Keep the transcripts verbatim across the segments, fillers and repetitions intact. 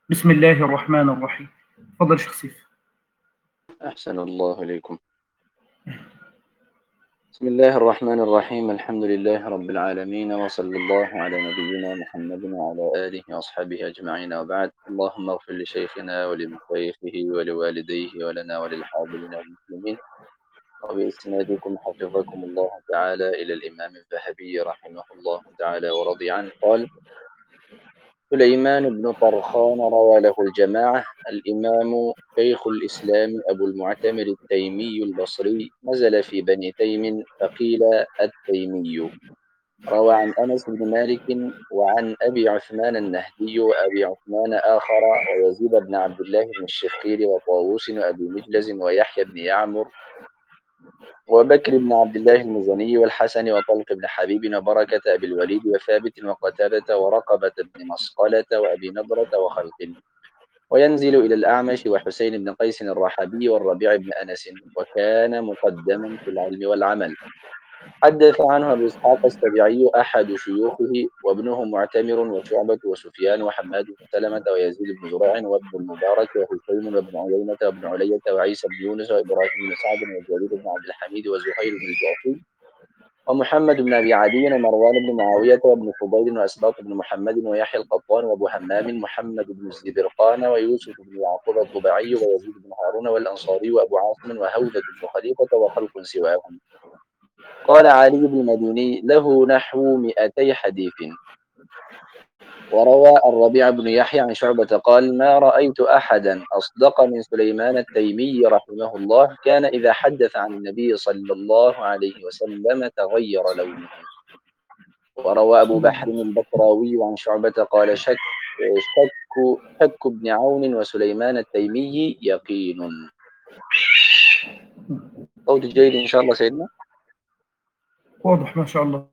بسم الله الرحمن الرحيم. تفضل شيخ سيف. أحسن الله إليكم. بسم الله الرحمن الرحيم. الحمد لله رب العالمين، وصلى الله على نبينا محمد وعلى آله وأصحابه أجمعين، وبعد. اللهم اغفر لشيخنا ولمشايخه ولوالديه ولنا وللحاضرين والمسلمين. وبإسنادكم حفظكم الله تعالى إلى الإمام الذهبي رحمه الله تعالى ورضي عنه قال: سليمان بن طرخان روى له الجماعة. الإمام شيخ الإسلام أبو المعتمر التيمي البصري نزل في بني تيم فقيل التيمي. روى عن أنس بن مالك وعن أبي عثمان النهدي وأبي عثمان آخر ويزيد بن عبد الله بن الشخير وطاووس وأبي مجلز ويحيى بن يعمر وبكر بن عبد الله المزني والحسن وطلق بن حبيب وبركة أبي الوليد وثابت وقتادة ورقبة بن مصقلة وأبي نضرة وخلق. وينزل إلى الأعمش وحسين بن قيس الرحبي والربيع بن أنس، وكان مقدما في العلم والعمل. حدث عنه أبو إسحاق السبيعي أحد شيوخه، وابنه معتمر وشعبة وسفيان وحماد بن سلمة ويزيد بن زريع وابن المبارك وهشيم وابن عيينة وابن علية وعيسى بن يونس وإبراهيم بن سعد وجرير بن عبد الحميد وزهير بن الجعفي ومحمد بن أبي عدي ومروان بن معاوية وابن فضيل وأسباط بن محمد ويحيى القطان وأبو همام محمد بن الزبرقان ويوسف بن يعقوب الضبعي ويزيد بن هارون والأنصاري وأبو عاصم وهودة بن خليفة وخلق سواهم. قال علي بن المديني: له نحو مئتي حديث. وروى الربيع بن يحيى عن شعبة قال: ما رأيت أحدا أصدق من سليمان التيمي رحمه الله، كان إذا حدث عن النبي صلى الله عليه وسلم تغير لونه. وروى أبو صلى بحر الله البكراوي عن شعبة قال: شك شك شك ابن عون وسليمان التيمي يقين. صوت جيد إن شاء الله سيدنا. واضح ما شاء الله.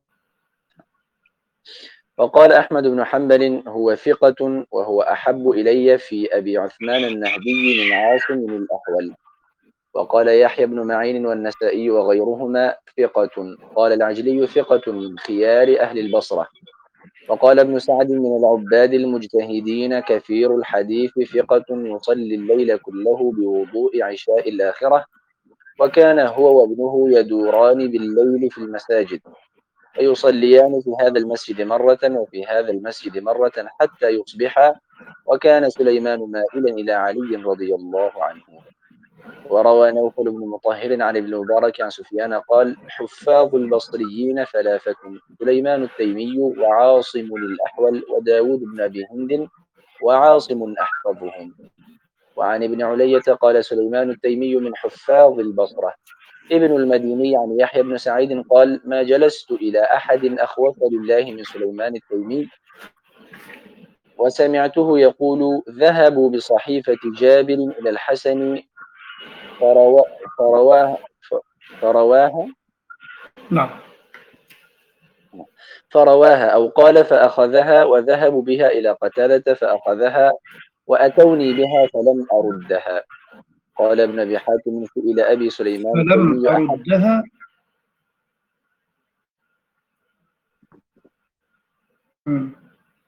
وقال أحمد بن حنبل: هو ثقة، وهو أحب إلي في أبي عثمان النهدي من عاصم الأحول. وقال يحيى بن معين والنسائي وغيرهما: ثقة. قال العجلي: ثقة من خيار أهل البصرة. وقال ابن سعد: من العباد المجتهدين كثير الحديث، ثقة يصلي الليل كله بوضوء عشاء الآخرة، وكان هو وابنه يدوران بالليل في المساجد، فيصليان في هذا المسجد مرة وفي هذا المسجد مرة حتى يصبحا، وكان سليمان مائلا إلى علي رضي الله عنه. وروى نوفل بن مطهر عن ابن المبارك عن سفيان قال: حفاظ البصريين ثلاثة: سليمان التيمي وعاصم الأحول وداود بن أبي هند، وعاصم أحفظهم. وعن ابن علية قال: سليمان التيمي من حفاظ البصرة. ابن المديني عن يحيى بن سعيد قال: ما جلست إلى أحد أخوف لله من سليمان التيمي، وسمعته يقول: ذهبوا بصحيفة جابر إلى الحسن فروا فرواها فرواها نعم. فرواها أو قال فأخذها، وذهبوا بها إلى قتادة فأخذها، وأتوني بها فلم أردها. قال ابن أبي حاتم: سئل أبي سليمان فلم التيمي أحب أردها. مم.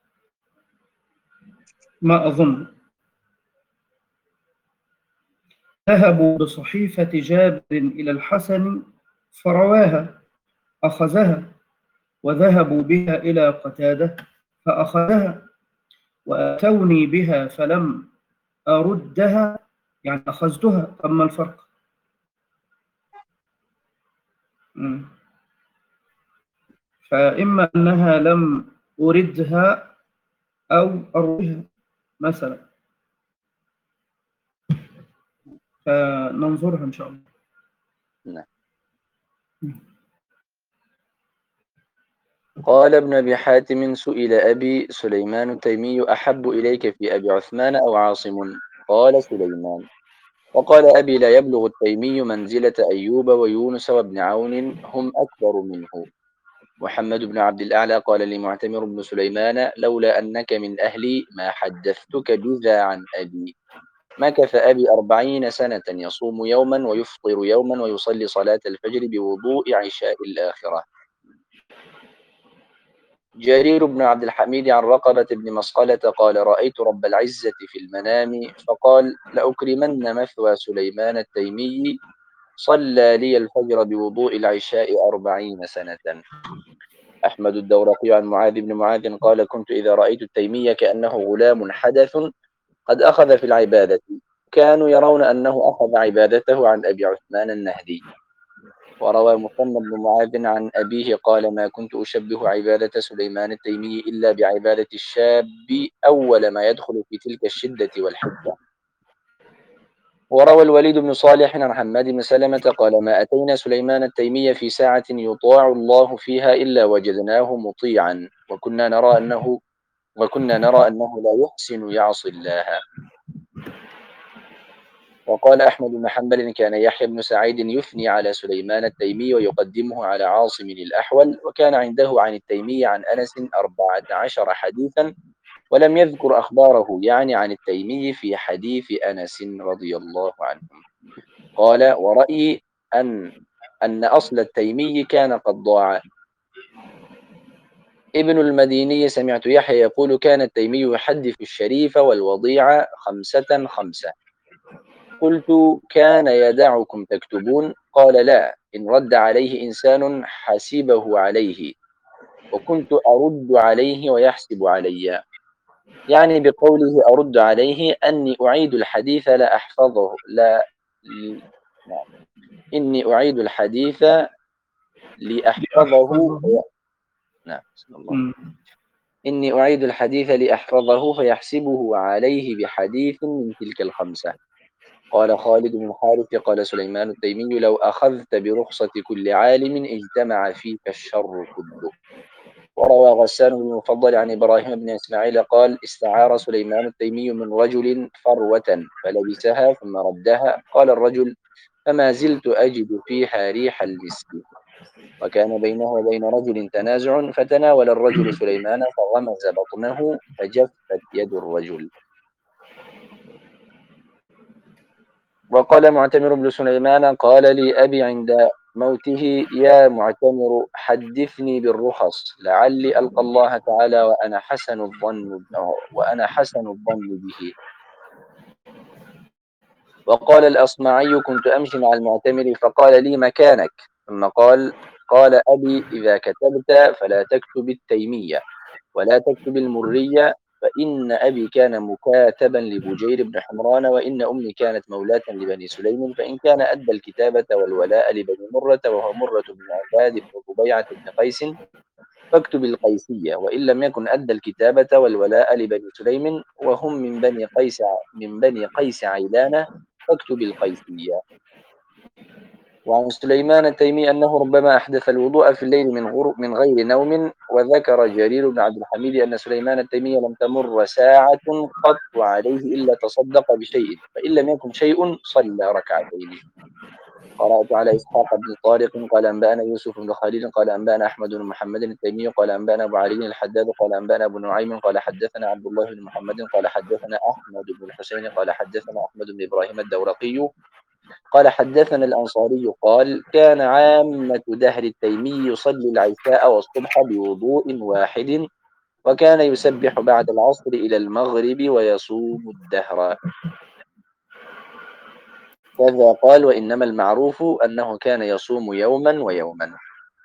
ما أظن. ذهبوا بصحيفة جابر إلى الحسن فرواها، أخذها، وذهبوا بها إلى قتادة فأخذها، وأتوني بها فلم أردها، يعني أخذتها. أما الفرق. مم. فإما أنها لم أردها أو أروها مثلا، فننظرها إن شاء الله. نعم. قال ابن أبي حاتم: سئل أبي سليمان التيمي أحب إليك في أبي عثمان أو عاصم؟ قال: سليمان. وقال أبي: لا يبلغ التيمي منزلة أيوب ويونس وابن عون، هم أكبر منه. محمد بن عبد الأعلى قال لي معتمر بن سليمان: لولا أنك من أهلي ما حدثتك بذا عن أبي. مكث أبي أربعين سنة يصوم يوما ويفطر يوما ويصلي صلاة الفجر بوضوء عشاء الآخرة. جرير بن عبد الحميد عن رقبة بن مسقلة قال رأيت رب العزة في المنام فقال لأكرمن مثوى سليمان التيمي صلى لي الفجر بوضوء العشاء أربعين سنة. أحمد الدورقي عن معاذ بن معاذ قال كنت إذا رأيت التيمي كأنه غلام حدث قد أخذ في العبادة، كانوا يرون أنه أخذ عبادته عن أبي عثمان النهدي. وروى مصنف بن معاذ عن أبيه قال ما كنت أشبه عبادة سليمان التيمي إلا بعبادة الشاب أول ما يدخل في تلك الشدة والحدة. وروى الوليد بن صالح عن حماد بن سلمة قال ما أتينا سليمان التيمي في ساعة يطاع الله فيها إلا وجدناه مطيعا وكنا نرى أنه وكنا نرى أنه لا يحسن يعصي الله. وقال أحمد بن حنبل كان يحيى بن سعيد يثني على سليمان التيمي ويقدمه على عاصم الأحول، وكان عنده عن التيمي عن أنس أربعة عشر حديثا ولم يذكر أخباره يعني عن التيمي في حديث أنس رضي الله عنهم. قال ورأيي أن أن أصل التيمي كان قد ضاع. ابن المديني سمعت يحيى يقول كان التيمي يحدث الشريف والوضيع خمسة خمسة. قلت كان يدعكم تكتبون؟ قال لا، إن رد عليه إنسان حسبه عليه وكنت أرد عليه ويحسب علي، يعني بقوله أرد عليه أني أعيد الحديث لا أحفظه لا ل... نعم. إني أعيد الحديث لأحفظه لأحفظه. نعم بسم الله. مم. إني أعيد الحديث لأحفظه فيحسبه عليه بحديث من تلك الخمسة. قال خالد بن الحارث قال سليمان التيمي لو أخذت برخصة كل عالم اجتمع فيك الشر كله. وروى غسان بن المفضل عن إبراهيم بن إسماعيل قال استعار سليمان التيمي من رجل فروة فلبسها ثم ردها، قال الرجل فما زلت أجد فيها ريح المسك. وكان بينه وبين رجل تنازع فتناول الرجل سليمان فغمز بطنه فجفت يد الرجل. وقال معتمر بن سليمان قال لي أبي عند موته يا معتمر حدثني بالرخص لعلي ألقى الله تعالى وأنا حسن الظن وأنا حسن الظن به. وقال الأصمعي كنت أمشي مع المعتمر فقال لي مكانك، ثم قال قال أبي إذا كتبت فلا تكتب التيمية ولا تكتب المرية فإن أبي كان مكاتبا لبجير بن حمران وإن أمي كانت مولاة لبني سليم، فإن كان أدى الكتابة والولاء لبني مرة وهو مرة بن عباد بن ربيعة بن قيس فاكتب القيسية، وإن لم يكن أدى الكتابة والولاء لبني سليم وهم من بني قيس من بني قيس عيلانة فاكتب القيسية. وعن سليمان التيمي أنه ربما أحدث الوضوء في الليل من, من غير نوم. وذكر جرير بن عبد الحميد أن سليمان التيمي لم تمر ساعة قط عليه إلا تصدق بشيء، فإن لم يكن شيء صلى ركعتين. قرأت على إسحاق بن طارق قال أنبأنا يوسف بن خليل قال أنبأنا أحمد بن محمد التيمي قال أنبأنا أبو علي الحداد قال أنبأنا أبو نعيم قال حدثنا عبد الله بن محمد قال حدثنا أحمد بن الحسين قال حدثنا أحمد بن إبراهيم الدورقي قال حدثنا الأنصاري قال كان عامة دهر التيمي يصلي العشاء والصبح بوضوء واحد وكان يسبح بعد العصر إلى المغرب ويصوم الدهر. كذا قال وإنما المعروف أنه كان يصوم يوما ويوما.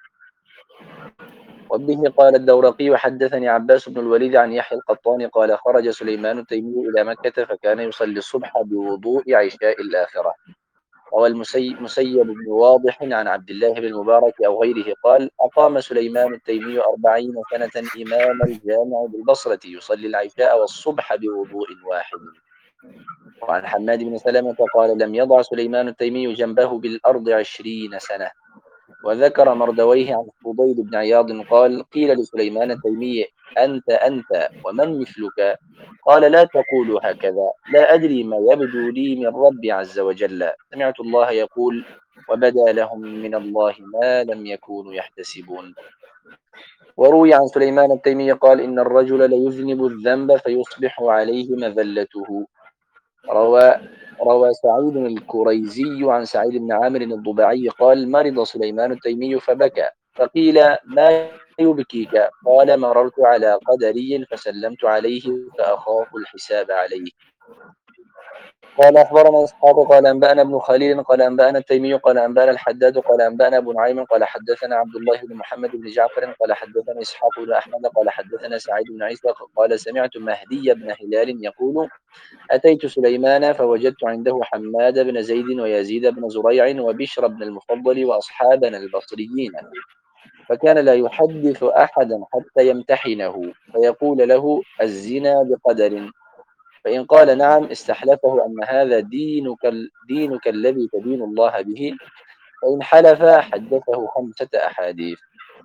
وبه قال الدورقي وحدثني عباس بن الوليد عن يحيى القطان قال خرج سليمان التيمي إلى مكة فكان يصلي الصبح بوضوء عشاء الآخرة. روى المسيب بن واضح عن عبد الله بن المبارك أو غيره قال أقام سليمان التيمي أربعين سنة إمام الجامع بالبصرة يصلي العشاء والصبح بوضوء واحد. وعن حماد بن سلمة قال لم يضع سليمان التيمي جنبه بالأرض عشرين سنة. وذكر مردويه عن فضيل بن عياض قال قيل لسليمان التيمي أنت أنت ومن مثلك؟ قال لا تقولوا هكذا، لا أدري ما يبدو لي من ربي عز وجل، سمعت الله يقول وبدا لهم من الله ما لم يكونوا يحتسبون. وروي عن سليمان التيمي قال إن الرجل ليذنب الذنب فيصبح عليه مذلته. روى روى سعيد الكريزي عن سعيد بن عامر الضبعي قال مرض سليمان التيمي فبكى فقيل ما يبكيك؟ قال مررت على قدري فسلمت عليه فأخاف الحساب عليه. قال أخبرنا إسحاق قال أنبأنا ابن خليل قال أنبأنا التيمي قال أنبأنا الحداد قال أنبأنا أبو نعيم قال حدثنا عبد الله بن محمد بن جعفر قال حدثنا إسحاق بن أحمد قال حدثنا سعيد بن عيسى قال سمعت مهدي بن هلال يقول أتيت سليمان فوجدت عنده حماد بن زيد ويزيد بن زريع وبشر بن المفضل وأصحابنا البصريين، فكان لا يحدث أحدا حتى يمتحنه فيقول له الزنا بقدر، فإن قال نعم استحلفه أن هذا دينك, دينك الذي تدين الله به، فإن حلف حدثه خمسة أحاديث.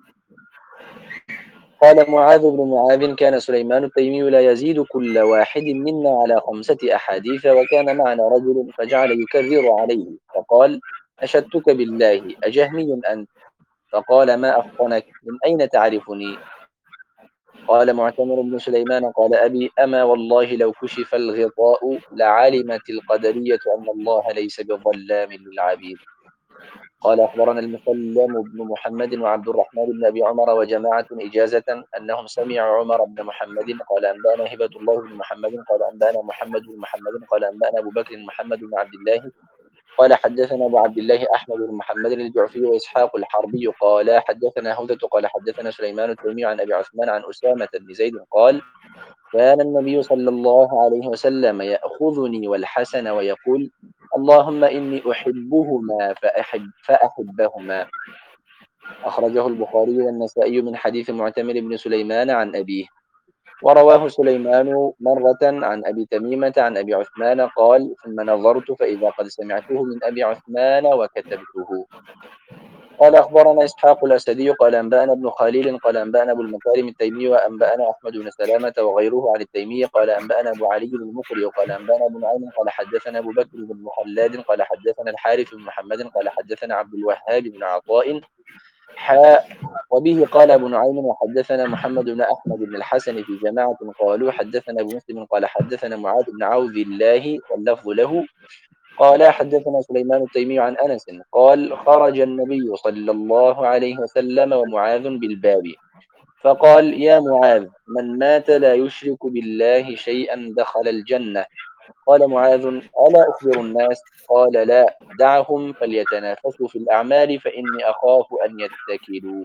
قال معاذ بن معاذ كان سليمان التيمي لا يزيد كل واحد منا على خمسة أحاديث، وكان معنا رجل فجعل يكرر عليه فقال أشدتك بالله أجهمي أنت؟ فقال ما أفطنك من أين تعرفني؟ قال معتمر بن سليمان قال أبي أما والله لو كشف الغطاء لعلمت القدرية أن الله ليس بظلام للعبيد. قال أخبرنا المسلم بن محمد وعبد الرحمن بن أبي عمر وجماعة إجازة أنهم سمعوا عمر بن محمد قال أنبأنا هبة الله بن محمد قال أنبأنا محمد بن محمد قال أنبأنا أبو بكر محمد بن عبد الله قال حدثنا أبو عبد الله أحمد بن محمد الجعفي وإسحاق الحربي قال حدثنا هودة قال حدثنا سليمان التيمي عن أبي عثمان عن أسامة بن زيد قال كان النبي صلى الله عليه وسلم يأخذني والحسن ويقول اللهم إني أحبهما فأحب فأحبهما. أخرجه البخاري والنسائي من حديث معتمر بن سليمان عن أبيه. ورواه سليمان مرة عن أبي تميمة عن أبي عثمان قال ثم نظرت فإذا قد سمعته من أبي عثمان وكتبته. قال أخبرنا إسحاق الأسدي قال أنبأنا ابن خليل قال أنبأنا أبو المكارم التيمي وأنبأنا أحمد بن سلامة وغيره عن التيمي قال أنبأنا أبو علي المقري قال أنبأنا أبو نعيم قال حدثنا أبو بكر بن مخلاد قال حدثنا الحارث بن محمد قال حدثنا عبد الوهاب بن عطاء حاء وبه قال أبو نعيم وحدثنا محمد بن أحمد بن الحسن في جماعة قالوا حدثنا أبو مسلم قال حدثنا معاذ بن عوذ الله واللفظ له قال حدثنا سليمان التيمي عن أنس قال خرج النبي صلى الله عليه وسلم ومعاذ بالباب فقال يا معاذ من مات لا يشرك بالله شيئا دخل الجنة. قال معاذ ألا أخبر الناس؟ قال لا دعهم فليتنافسوا في الأعمال فإني أخاف أن يتكلوا.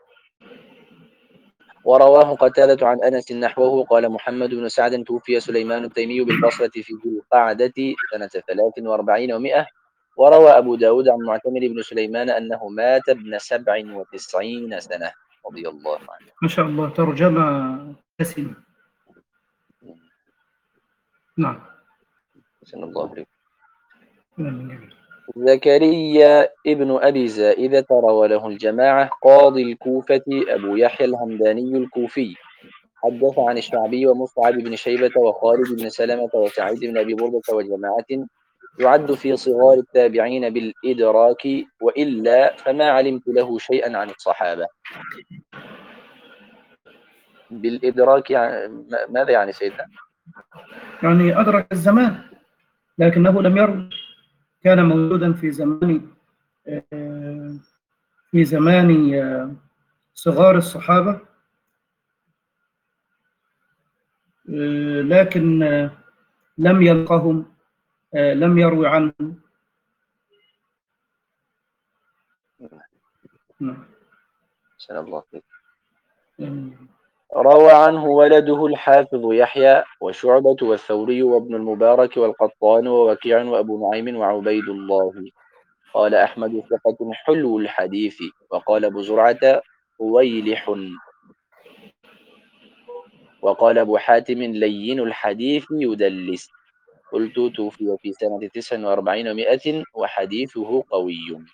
ورواه قتادة عن أنس نحوه. قال محمد بن سعد توفي سليمان التيمي بالبصرة في ذي القعدة سنة ثلاث وأربعين ومائة. وروى أبو داود عن معتمر بن سليمان أنه مات ابن سبع وتسعين سنة رضي الله عنه. ما شاء الله، ترجمة حسنة. نعم. سن الله عليه. نعم. زكريا ابن أبي زائدة روى له الجماعة. قاضي الكوفة أبو يحيى الهمداني الكوفي حدث عن الشعبي ومصعب بن شيبة وخالد بن سلمة وسعيد بن أبي بردة وجماعة يعد في صغار التابعين بالإدراك، وإلا فما علمت له شيئا عن الصحابة. بالإدراك يعني ماذا يعني سيدنا؟ يعني أدرك الزمان لكنه لم يرد، كان موجودا في زمان في زمان صغار الصحابة، لكن لم يلقهم، لم يروي عنهم. سلام الله عليك. روى عنه ولده الحافظ يحيى وشعبة والثوري وابن المبارك والقطان ووكيع وأبو نعيم وعبيد الله. قال أحمد ثقة حلو الحديث. وقال أبو زرعة ويلح. وقال أبو حاتم لين الحديث يدلس. قلت توفي في سنة تسع وأربعين ومائة وحديثه قوي.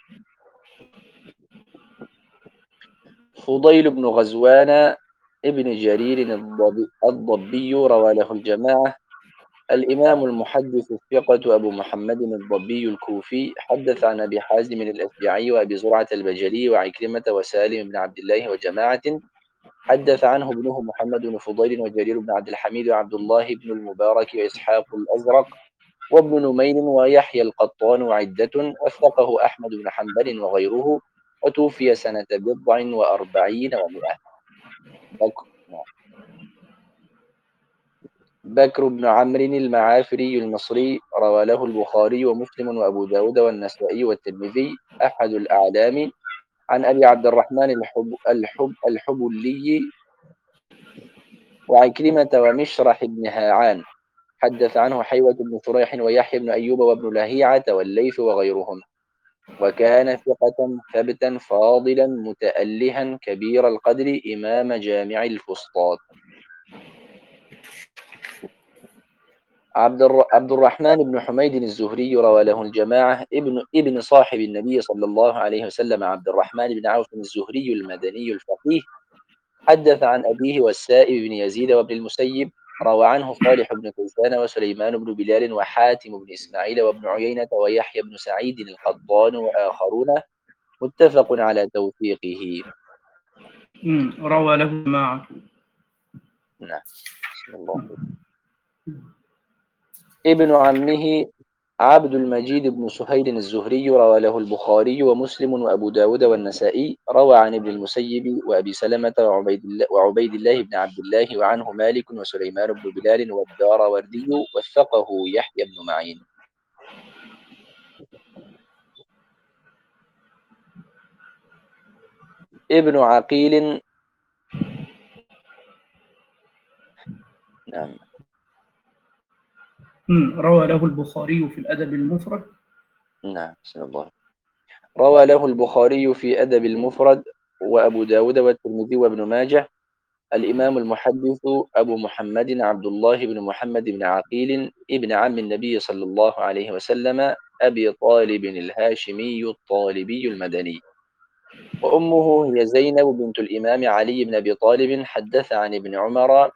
فضيل بن غزوان ابن جرير الضبي روى له الجماعة. الإمام المحدث الثقة أبو محمد الضبي الكوفي حدث عن أبي حازم الأشجعي وأبي زرعة البجلي وعكرمة وسالم بن عبد الله وجماعة حدث عنه ابنه محمد بن فضيل وجرير بن عبد الحميد وعبد الله بن المبارك وإسحاق الأزرق وابن نمير ويحيى القطان وعدة، وثقه أحمد بن حنبل وغيره، وتوفي سنة بضع وأربعين ومائة. بكر بكر بن عمرو المعافري المصري، روى له البخاري ومسلم وأبو داود والنسائي والترمذي، أحد الأعلام، عن أبي عبد الرحمن الحب الحب الحبلي وعكرمة ومشرح بن هاعان، حدث عنه حيوة بن شريح ويحيى بن أيوب وابن لهيعة والليث وغيرهم، وكان ثقة ثبتا فاضلا متألها كبير القدر إمام جامع الفسطاط. عبد الر... عبد الرحمن بن حميد الزهري، روى له الجماعة، ابن ابن صاحب النبي صلى الله عليه وسلم عبد الرحمن بن عوف الزهري المدني الفقيه، حدث عن أبيه والسائب بن يزيد وابن المسيب، روى عنه صالح بن كيسان وسليمان بن بلال وحاتم بن إسماعيل وابن عيينة ويحيى بن سعيد القطان وآخرون، متفق على توثيقه. مم. روى له جماعة. نعم. بسم الله. ابن عمه عبد المجيد بن سهيل الزهري، روى له البخاري ومسلم وأبو داود والنسائي، روى عن ابن المسيب وأبي سلمة وعبيد الله, وعبيد الله بن عبد الله، وعنه مالك وسليمان بن بلال والدار وردي، وثقه يحيى بن معين. ابن عقيل. نعم. مم. روى له البخاري في الأدب المفرد. نعم. بسم الله. روى له البخاري في أدب المفرد وأبو داود والترمذي وابن ماجه. الإمام المحدث أبو محمد عبد الله بن محمد بن عقيل ابن عم النبي صلى الله عليه وسلم، أبي طالب الهاشمي الطالبي المدني، وأمه هي زينب بنت الإمام علي بن أبي طالب، حدث عن ابن عمر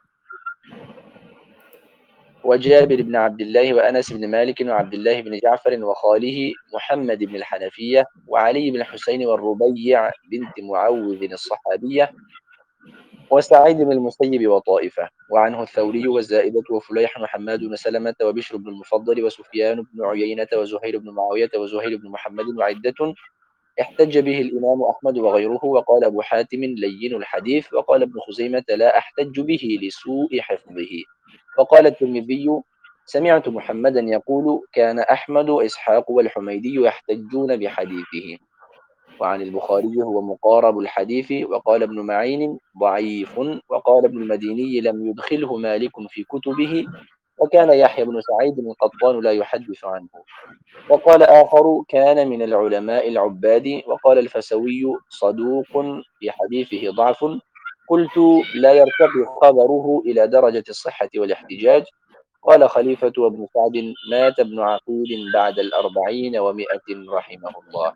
وجابر بن عبد الله وأنس بن مالك وعبد الله بن جعفر وخاله محمد بن الحنفية وعلي بن الحسين والربيع بنت معوذ الصحابية وسعيد بن المسيب وطائفة، وعنه الثوري والزائدة وفليح وحماد بن سلمة وبشر بن المفضل وسفيان بن عيينة وزهير بن معاوية وزهير بن محمد وعدة، احتج به الإمام أحمد وغيره، وقال أبو حاتم لين الحديث، وقال ابن خزيمة لا أحتج به لسوء حفظه، وقال الترمذي سمعت محمدا يقول كان أحمد وإسحاق والحميدي يحتجون بحديثه. وعن البخاري هو مقارب الحديث، وقال ابن معين ضعيف، وقال ابن المديني لم يدخله مالك في كتبه، وكان يحيى بن سعيد القطان لا يحدث عنه، وقال آخر كان من العلماء العباد، وقال الفسوي صدوق في حديثه ضعف، قلت لا يرتقي خبره إلى درجة الصحة والاحتجاج. قال خليفة وابن سعد مات ابن عقيل بعد الأربعين ومائة رحمه الله.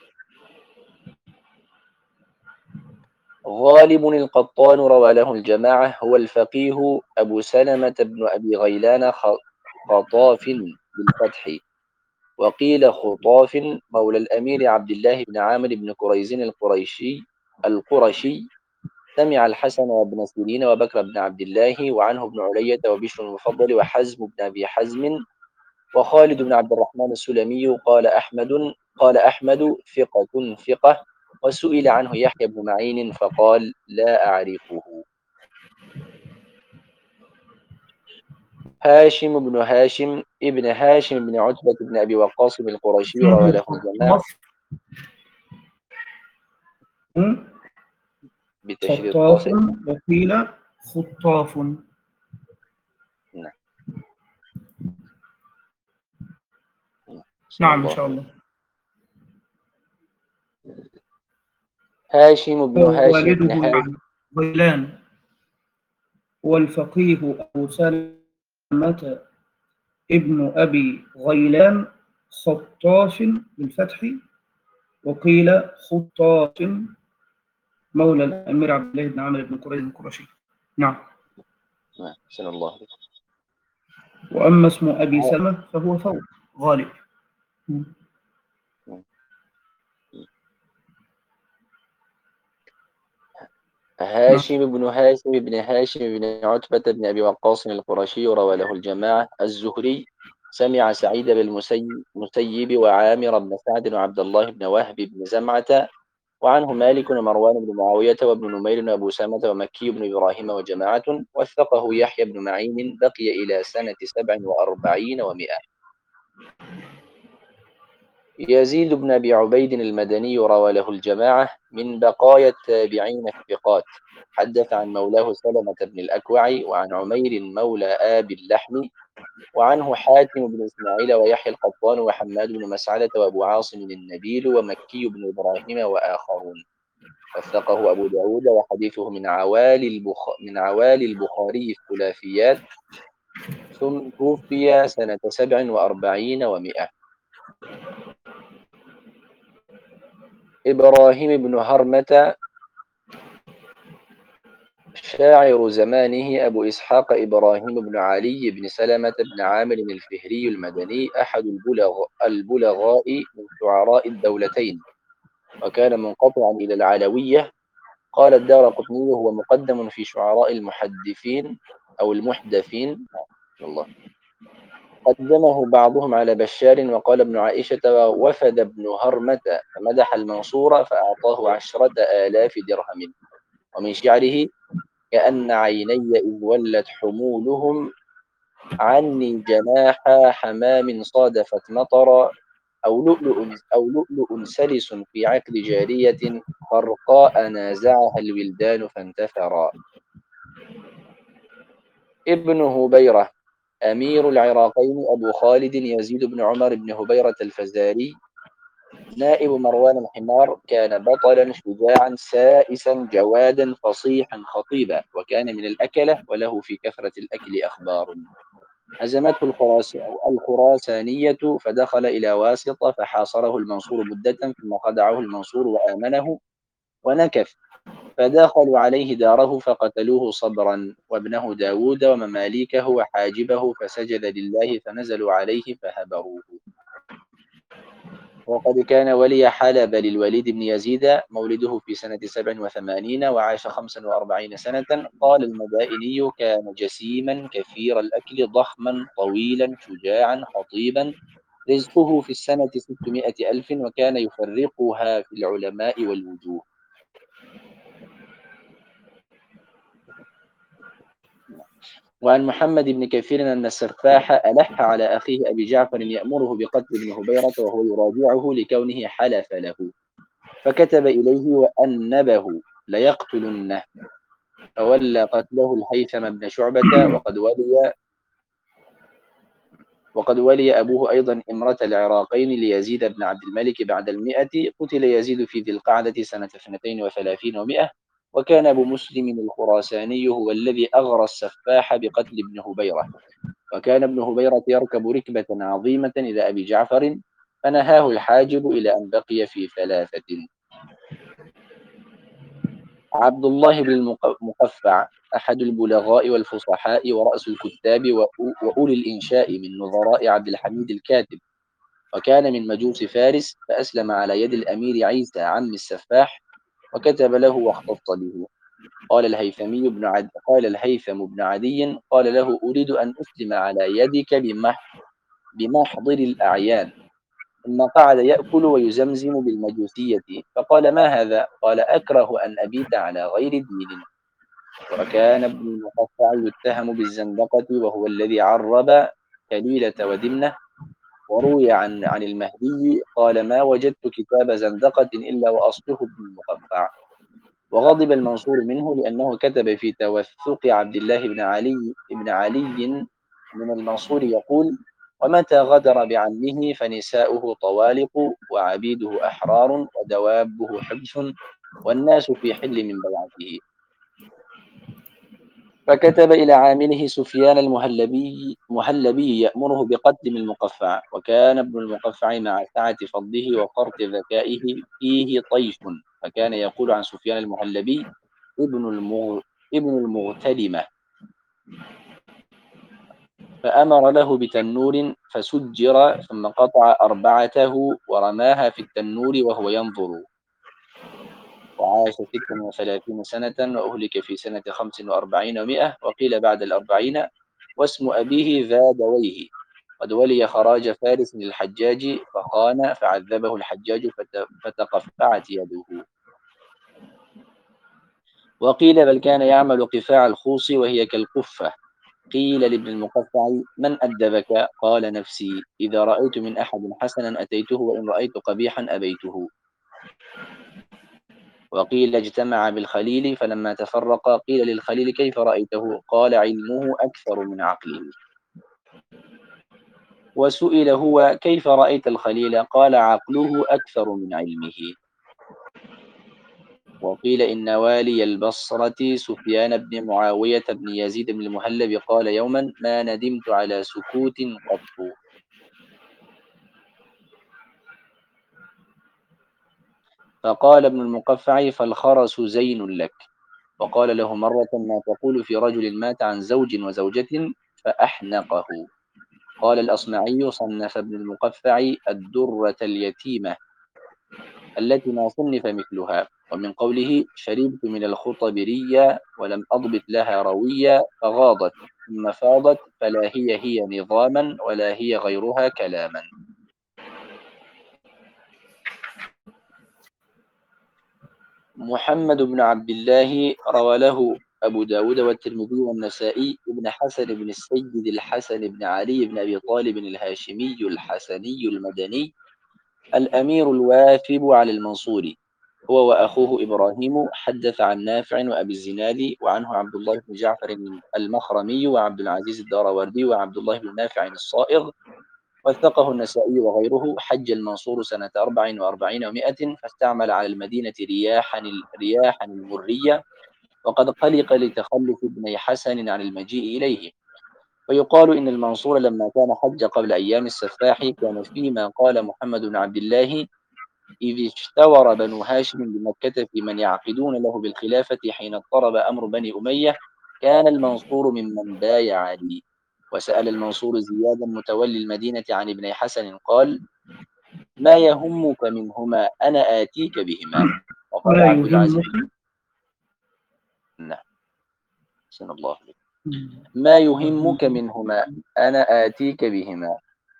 غالب القطان، روى له الجماعة، هو الفقيه أبو سلمة بن أبي غيلان خطاف بالفتح، وقيل خطاف، مولى الأمير عبد الله بن عامر بن كريز القريشي القرشي، سمع الحسن وابن سيرين وبكر بن عبد الله، وعنه ابن علية وبشر المفضل وحزم بن أبي حزم وخالد بن عبد الرحمن السلمي. قال أحمد قال أحمد ثقة ثقة، وسئل عنه يحيى بن معين فقال لا أعرفه. هاشم بن هاشم ابن هاشم بن عتبة بن أبي وقاص القرشي، روى له الجماعة بتشديد خطاف، الطاء. وقيل خطاف. نعم. نعم إن شاء الله. هاشم بن هاشم والده بن هاشم غيلان، والفقيه أبو سلمة ابن أبي غيلان خطاف بالفتح، وقيل خطاف، مولى الأمير عبد الله بن عامر بن كريز القرشي. نعم. نعم. سن الله. وأما اسم أبي سلمة فهو فوق غالب. هاشم بن هاشم بن هاشم بن عتبة بن أبي وقاص القرشي، روى له الجماعة. الزهري سمع سعيد بن المسيب وعامر بن سعد وعبد الله بن وهب بن زمعة وعنه مالك ومروان بن معاوية وابن نمير وأبو سامة ومكي بن إبراهيم وجماعة. وثقه يحيى بن معين بقي إلى سنة سبع وأربعين ومئة. يزيد بن أبي عبيد المدني روى له الجماعة من بقايا التابعين الثقات. حدث عن مولاه سلمة بن الأكوع وعن عمير مولى آب اللحم. وعنه حاتم بن إسماعيل ويحيى القطان وحماد بن مسعدة وأبو عاصم النبيل ومكي بن إبراهيم وآخرون. وثقه أبو داود وحديثه من عوالي البخ... من عوالي البخاري الثلاثيات. ثم توفي سنة سبع وأربعين ومئة. إبراهيم بن هرمة شاعر زمانه أبو إسحاق إبراهيم بن علي بن سلمة بن عامر الفهري المدني أحد البلغ البلغاء من شعراء الدولتين، وكان منقطعا إلى العلوية. قال الدارقطني هو مقدم في شعراء المحدثين أو المحدثين. الله. قدمه بعضهم على بشار. وقال ابن عائشة وفد ابن هرمة فمدح المنصور فأعطاه عشرة آلاف درهم. ومن شعره كأن عيني إذ ولت حمولهم عني جناح حمام صادفت مطرا أو لؤلؤ أو لؤلؤ سلس في عقد جارية خرقاء نازعها الولدان فانتثرا. ابن هبيرة أمير العراقين أبو خالد يزيد بن عمر بن هبيرة الفزاري نائب مروان الحمار، كان بطلا شجاعا سائسا جوادا فصيحا خطيبا، وكان من الأكلة وله في كثرة الأكل أخبار. هزمته الخراس الخراسانية فدخل إلى واسطة فحاصره المنصور مدة ثم خدعه المنصور وآمنه ونكث، فدخلوا عليه داره فقتلوه صبرا وابنه داود ومماليكه وحاجبه فسجد لله فنزلوا عليه فهبروه. وقد كان ولي حلب للوليد بن يزيد مولده في سنة سبع وثمانين وعاش خمسا وأربعين سنة. قال المدائني كان جسيما كثير الأكل ضخما طويلا شجاعا خطيبا، رزقه في السنة ستمائة ألف، وكان يفرقها في العلماء والوجوه. وعن محمد بن كثير أن السفاح ألح على أخيه أبي جعفر يأمره بقتل ابن هبيرة وهو يراجعه لكونه حلف له، فكتب إليه وأنبه ليقتلنه، فولى قتله الهيثم بن شعبة. وقد ولي وقد ولي أبوه أيضا إمرة العراقين ليزيد بن عبد الملك بعد المئة. قتل يزيد في ذي القعدة سنة اثنتين وثلاثين ومئة. وكان أبو مسلم الخراساني هو الذي أغرى السفاح بقتل ابن هبيرة. وكان ابن هبيرة يركب ركبة عظيمة إلى أبي جعفر فنهاه الحاجب إلى أن بقي في ثلاثة. عبد الله بن المقفع أحد البلغاء والفصحاء ورأس الكتاب وأولي الإنشاء من نظراء عبد الحميد الكاتب، وكان من مجوس فارس، فأسلم على يد الأمير عيسى عم السفاح وكتب له واختص به. قال الهيثمي بن عد قال الهيثم بن عدي قال له أريد أن أسلم على يدك بمح بمحضر الأعيان. ثم قعد يأكل ويزمزم بالمجوسية، فقال ما هذا؟ قال أكره أن أبيت على غير دين. وكان ابن المقفع يتهم بالزندقة وهو الذي عرب كليلة ودمنة. وروي عن عن المهدي قال ما وجدت كتاب زندقة إلا وأصله ابن المقفع. وغضب المنصور منه لأنه كتب في توثق عبد الله بن علي بن علي من المنصور يقول ومتى غدر بعمه فنساؤه طوالق وعبيده أحرار ودوابه حبس والناس في حل من بيعته. فكتب إلى عامله سفيان المهلبي مهلبي يأمره بقتل المقفع. وكان ابن المقفع مع سعة فضله وفرط ذكائه فيه طيش، فكان يقول عن سفيان المهلبي ابن المغ... ابن المغتلمة. فأمر له بتنور فسجر ثم قطع أربعته ورماها في التنور وهو ينظر. وعاش ستا وثلاثين سنة وأهلك في سنة خمس وأربعين ومئة، وقيل بعد الأربعين. واسم أبيه ذا دويه. قد ولي خراج فارس للحجاج فخان فعذبه الحجاج فتقفعت يده. وقيل بل كان يعمل قفاع الخوص وهي كالقفة. قيل لابن المقفع من أدبك؟ قال نفسي، إذا رأيت من أحد حسنا أتيته وإن رأيت قبيحا أبيته. وقيل اجتمع بالخليل فلما تفرق قيل للخليل كيف رأيته؟ قال علمه أكثر من عقله. وسئل هو كيف رأيت الخليل؟ قال عقله أكثر من علمه. وقيل إن والي البصرة سفيان بن معاوية بن يزيد بن المهلب قال يوما ما ندمت على سكوت قط. فقال ابن المقفع فالخرس زين لك. وقال له مرة ما تقول في رجل مات عن زوج وزوجة فأحنقه؟ قال الأصمعي صنف ابن المقفع الدرة اليتيمة التي ما صنف مثلها. ومن قوله شربت من الخطب ريا ولم أضبط لها رويا فغاضت ثم فاضت فلا هي هي نظاما ولا هي غيرها كلاما. محمد بن عبد الله روى له أبو داود والترمذي والنسائي ابن حسن بن السيد الحسن بن علي بن أبي طالب الهاشمي الحسني المدني الأمير الواثب على المنصور، هو وأخوه إبراهيم، حدث عن نافع وأبي الزناد وعنه عبد الله بن جعفر المخرمي وعبد العزيز الدراوردي وعبد الله بن نافع الصائغ، وثقه النسائي وغيره. حج المنصور سنة أربع وأربعين ومائة فاستعمل على المدينة رياحا رياحا المرية، وقد قلق لتخلف ابني حسن عن المجيء إليه. ويقال إن المنصور لما كان حج قبل أيام السفاح كان فيما قال محمد بن عبد الله إذ اشتور بنو هاشم بمكة في من يعقدون له بالخلافة حين اضطرب أمر بني أمية كان المنصور ممن بايع لي. وسأل المنصور زيادا متولي المدينة عن ابن حسن قال ما يهمك منهما أنا آتيك بهما. وقال ولا عبد العزيز يهمك. نعم سن الله عليك. ما يهمك منهما أنا آتيك بهما.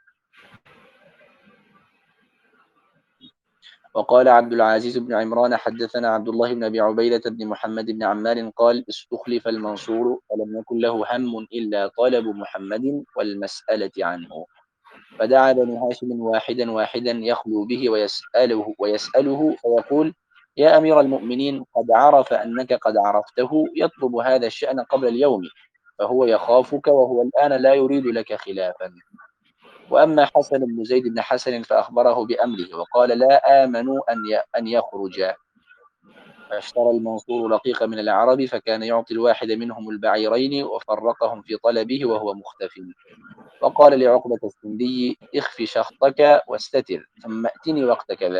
وقال عبد العزيز بن عمران حدثنا عبد الله بن أبي عبيدة بن محمد بن عمار قال استخلف المنصور فلم يكن له هم إلا طلب محمد والمسألة عنه، فدعا بني هاشم واحدا واحدا يخلو به ويسأله, ويسأله فيقول يا أمير المؤمنين قد عرف أنك قد عرفته يطلب هذا الشأن قبل اليوم، فهو يخافك وهو الآن لا يريد لك خلافا. وأما حسن بن زيد بن حسن فأخبره بأمره وقال لا آمنوا أن أن يخرج. فاشترى المنصور رقيق من العرب فكان يعطي الواحد منهم البعيرين وفرقهم في طلبه وهو مختف. وقال لعقبة السندي اخف شخطك واستتر ثم ائتني وقت كذا.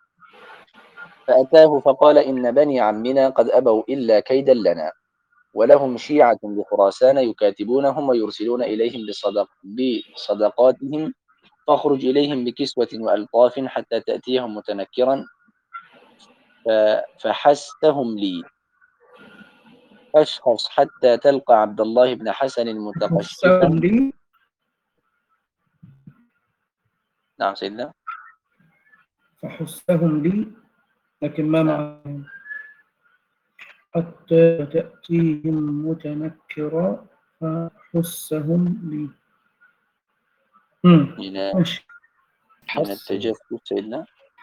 فأتاه فقال إن بني عمنا قد أبوا إلا كيدا لنا، ولهم شيعة بخراسان يكاتبونهم ويرسلون إليهم بصدق بصدقاتهم، فاخرج إليهم بكسوة وألطاف حتى تأتيهم متنكرا فحستهم لي، فاشخص حتى تلقى عبد الله بن حسن متقشفا. لي. نعم سيدنا. فحسهم لي لكن ما نعم. معنى حتى تأتيهم متنكرا فحسهم لي. من ماشي. من التجسس سيدنا.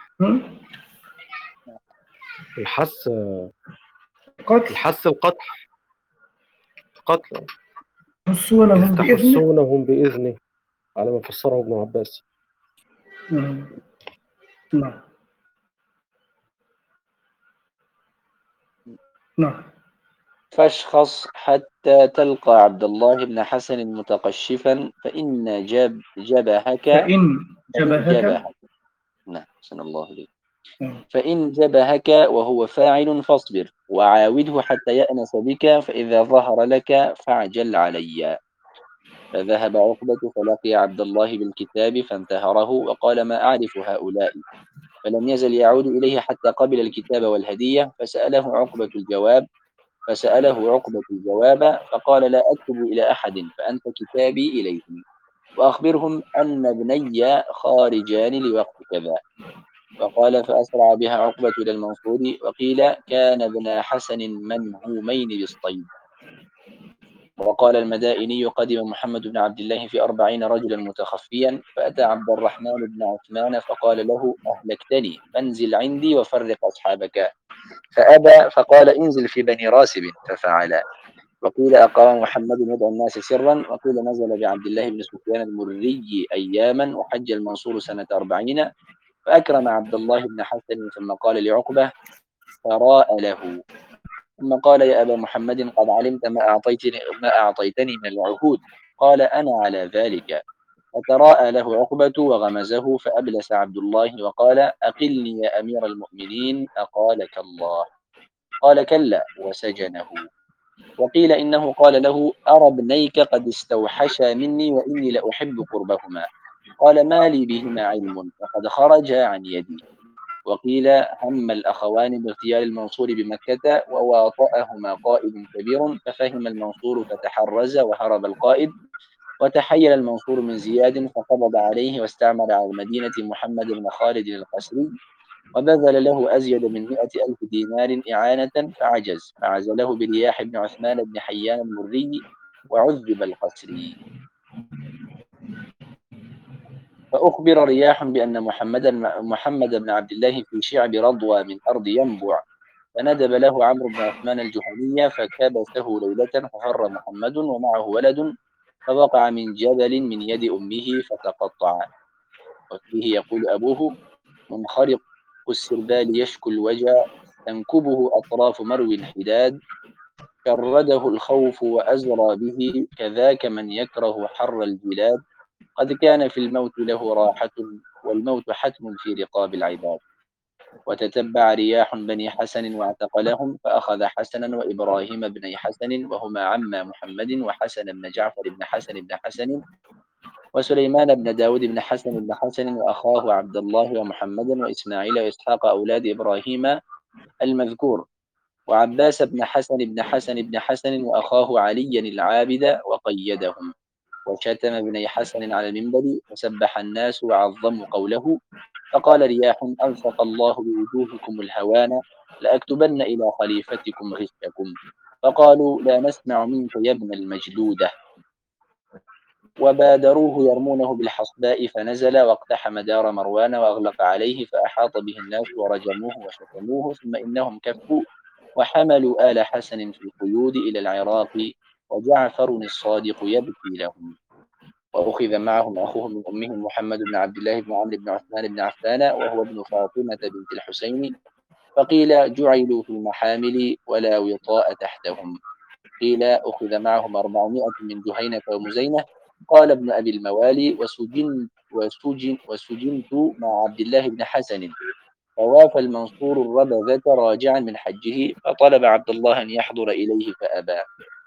الحس قتل. الحس القتل قتل يحسونهم بإذنه. تحسونهم بإذنه على ما فسره ابن عباس. نعم نعم. فاشخص حتى تلقى عبد الله بن حسن متقشفا فإن جب جبهك فإن فإن جبهك. جبهك نعم سن الله عليك. فإن جبهك وهو فاعل فاصبر وعاوده حتى يأنس بك، فإذا ظهر لك فاعجل علي. فذهب عقبة فلقي عبد الله بالكتاب فانتهره وقال ما أعرف هؤلاء، فلم يزل يعود إليه حتى قبل الكتاب والهدية. فسأله عقبة الجواب فسأله عقبة الجواب فقال لا أكتب إلى أحد فأنت كتابي إليهم، وأخبرهم أن ابني خارجان لوقت كذا. فقال فأسرع بها عقبة إلى المنصور. وقيل كان ابن حسن منهومين بالصيد. وقال المدائني قدم محمد بن عبد الله في أربعين رجلا متخفيا، فأتى عبد الرحمن بن عثمان فقال له أهلكتني، فانزل عندي وفرق أصحابك. فأبى، فقال انزل في بني راسب، ففعل. وقيل أقام محمد يدعو الناس سرا. وقيل نزل بعبد الله بن سفيان المري أياما، وحج المنصور سنة أربعين، فأكرم عبد الله بن حسن ثم قال لعقبة فراء له، ثم قال يا أبا محمد قد علمت ما أعطيتني, ما أعطيتني من العهود. قال أنا على ذلك. فتراءى له عقبة وغمزه، فأبلس عبد الله وقال أقلني يا أمير المؤمنين أقالك الله. قال كلا، وسجنه. وقيل إنه قال له أرى ابنيك قد استوحشا مني وإني لأحب قربهما. قال ما لي بهما علم وقد خرجا عن يدي. وقيل هم الأخوان باغتيال المنصور بمكة وواطأهما قائد كبير، ففهم المنصور فتحرز وهرب القائد. وتحيل المنصور من زياد فقبض عليه واستعمل على المدينة محمد بن خالد القسري، وبذل له أزيد من مئة ألف دينار إعانة فعجز، فعزله برياح بن عثمان بن حيان المري، وعذب القسري. فأخبر رياح بأن محمد محمد بن عبد الله في شعب رضوى من أرض ينبع، فندب له عمرو بن عثمان الجهني فكبسه ليلة، ففر محمد ومعه ولد، فوقع من جبل من يد أمه فتقطع. وفيه يقول أبوه منخرق السربال يشكو الوجع، تنكبه أطراف مرو حداد، شرده الخوف وأزرى به، كذاك من يكره حر البلاد، قد كان في الموت له راحة، والموت حتم في رقاب العباد. وتتبع رياح بني حسن واعتقلهم، فأخذ حسنا وإبراهيم بن حسن وهما عما محمد، وحسن بن جعفر بن حسن بن حسن، وسليمان بن داود بن حسن بن حسن، وأخاه عبد الله ومحمدا وإسماعيل وإسحاق أولاد إبراهيم المذكور، وعباس بن حسن بن حسن بن حسن وأخاه عليا العابد، وقيدهم. وشتم ابني حسن على المنبر، وسبح الناس وعظموا قوله. فقال رياح ألصق الله بوجوهكم الهوان، لأكتبن إلى خليفتكم غشكم. فقالوا لا نسمع منك يا ابن المجلودة. وبادروه يرمونه بالحصباء، فنزل واقتحم دار مروان وأغلق عليه، فأحاط به الناس ورجموه وشتموه، ثم إنهم كفوا وحملوا آل حسن في القيود إلى العراق، وجعفر الصادق يبكي لهم. وأخذ معهم أخوه من أمهم محمد بن عبد الله بن عمرو بن عثمان بن عفان، وهو ابن فاطمة بنت الحسين. فقيل جعلوا في المحامل ولا وطاء تحتهم. قيل أخذ معهم أربعمائة من جهينة ومزينة. قال ابن أبي الموالي وسجنت, وسجن وسجنت مع عبد الله بن حسن، فوافى المنصور الربذة راجعا من حجه، فطلب عبد الله أن يحضر إليه فأبى.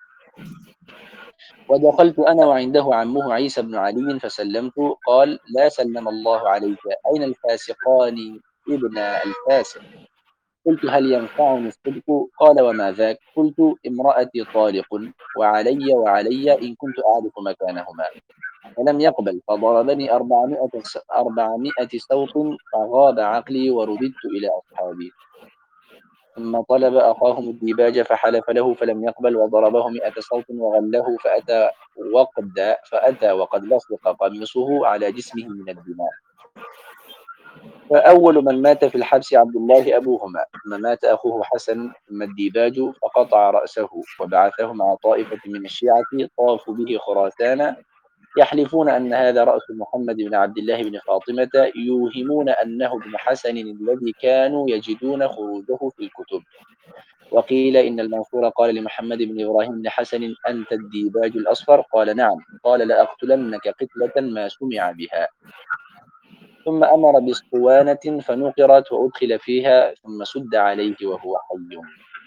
ودخلت أنا وعنده عمه عيسى بن علي فسلمت. قال لا سلم الله عليك، أين الفاسقان ابن الفاسق؟ قلت هل ينفعني الصدق؟ قال وما ذاك؟ قلت امرأتي طالق، وعلي وعلي إن كنت أعرف مكانهما. فلم يقبل، فضربني أربعمائة, أربعمائة سوط، فغاب عقلي ورددت إلى أصحابي. ثم طلب أخاهم الديباج فحلف له فلم يقبل، وضربه مئة صوت وغله، فأتى وقد فأتى وقد لصق قميصه على جسمه من الدماء. فأول من مات في الحبس عبد الله أبوهما، ثم مات أخوه حسن، ثم الديباج فقطع رأسه، وبعثه مع طائفة من الشيعة طافوا به خراسان، يحلفون أن هذا رأس محمد بن عبد الله بن فاطمة، يوهمون أنه ابن حسن الذي كانوا يجدون خروجه في الكتب. وقيل إن المنصور قال لمحمد بن إبراهيم بن حسن أنت الديباج الأصفر؟ قال نعم. قال لأقتلنك قتلة ما سمع بها. ثم أمر باسطوانة فنقرت وأدخل فيها، ثم سد عليه وهو حي.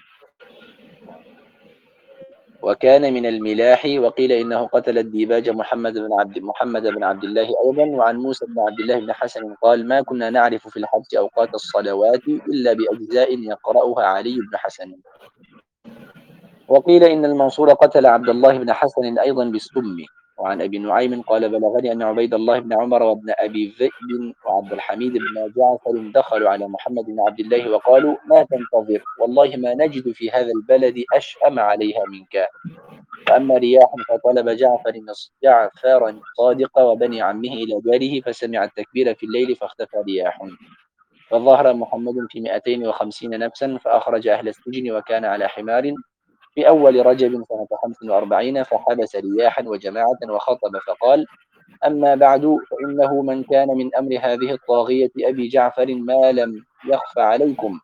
وكان من الملاح. وقيل إنه قتل الديباج محمد بن عبد محمد بن عبد الله أيضا. وعن موسى بن عبد الله بن حسن قال ما كنا نعرف في الحبس أوقات الصلوات إلا بأجزاء يقرأها علي بن حسن. وقيل إن المنصور قتل عبد الله بن حسن أيضا بالسم. وعن أبي نعيم قال بلغني أن عبيد الله بن عمر وابن أبي ذئب وعبد الحميد بن جعفر دخلوا على محمد بن عبد الله وقالوا ما تنتظر والله ما نجد في هذا البلد أشأم عليها منك. وأما رياح فطلب جعفر جعفرا صادق وبني عمه إلى داره فسمع التكبير في الليل فاختفى رياح. فظهر محمد في مئتين وخمسين نفسا فأخرج أهل السجن وكان على حمار في أول رجب سنة خمس وأربعين فحبس رياحا وجماعة وخطب فقال أما بعد فإنه من كان من أمر هذه الطاغية أبي جعفر ما لم يخف عليكم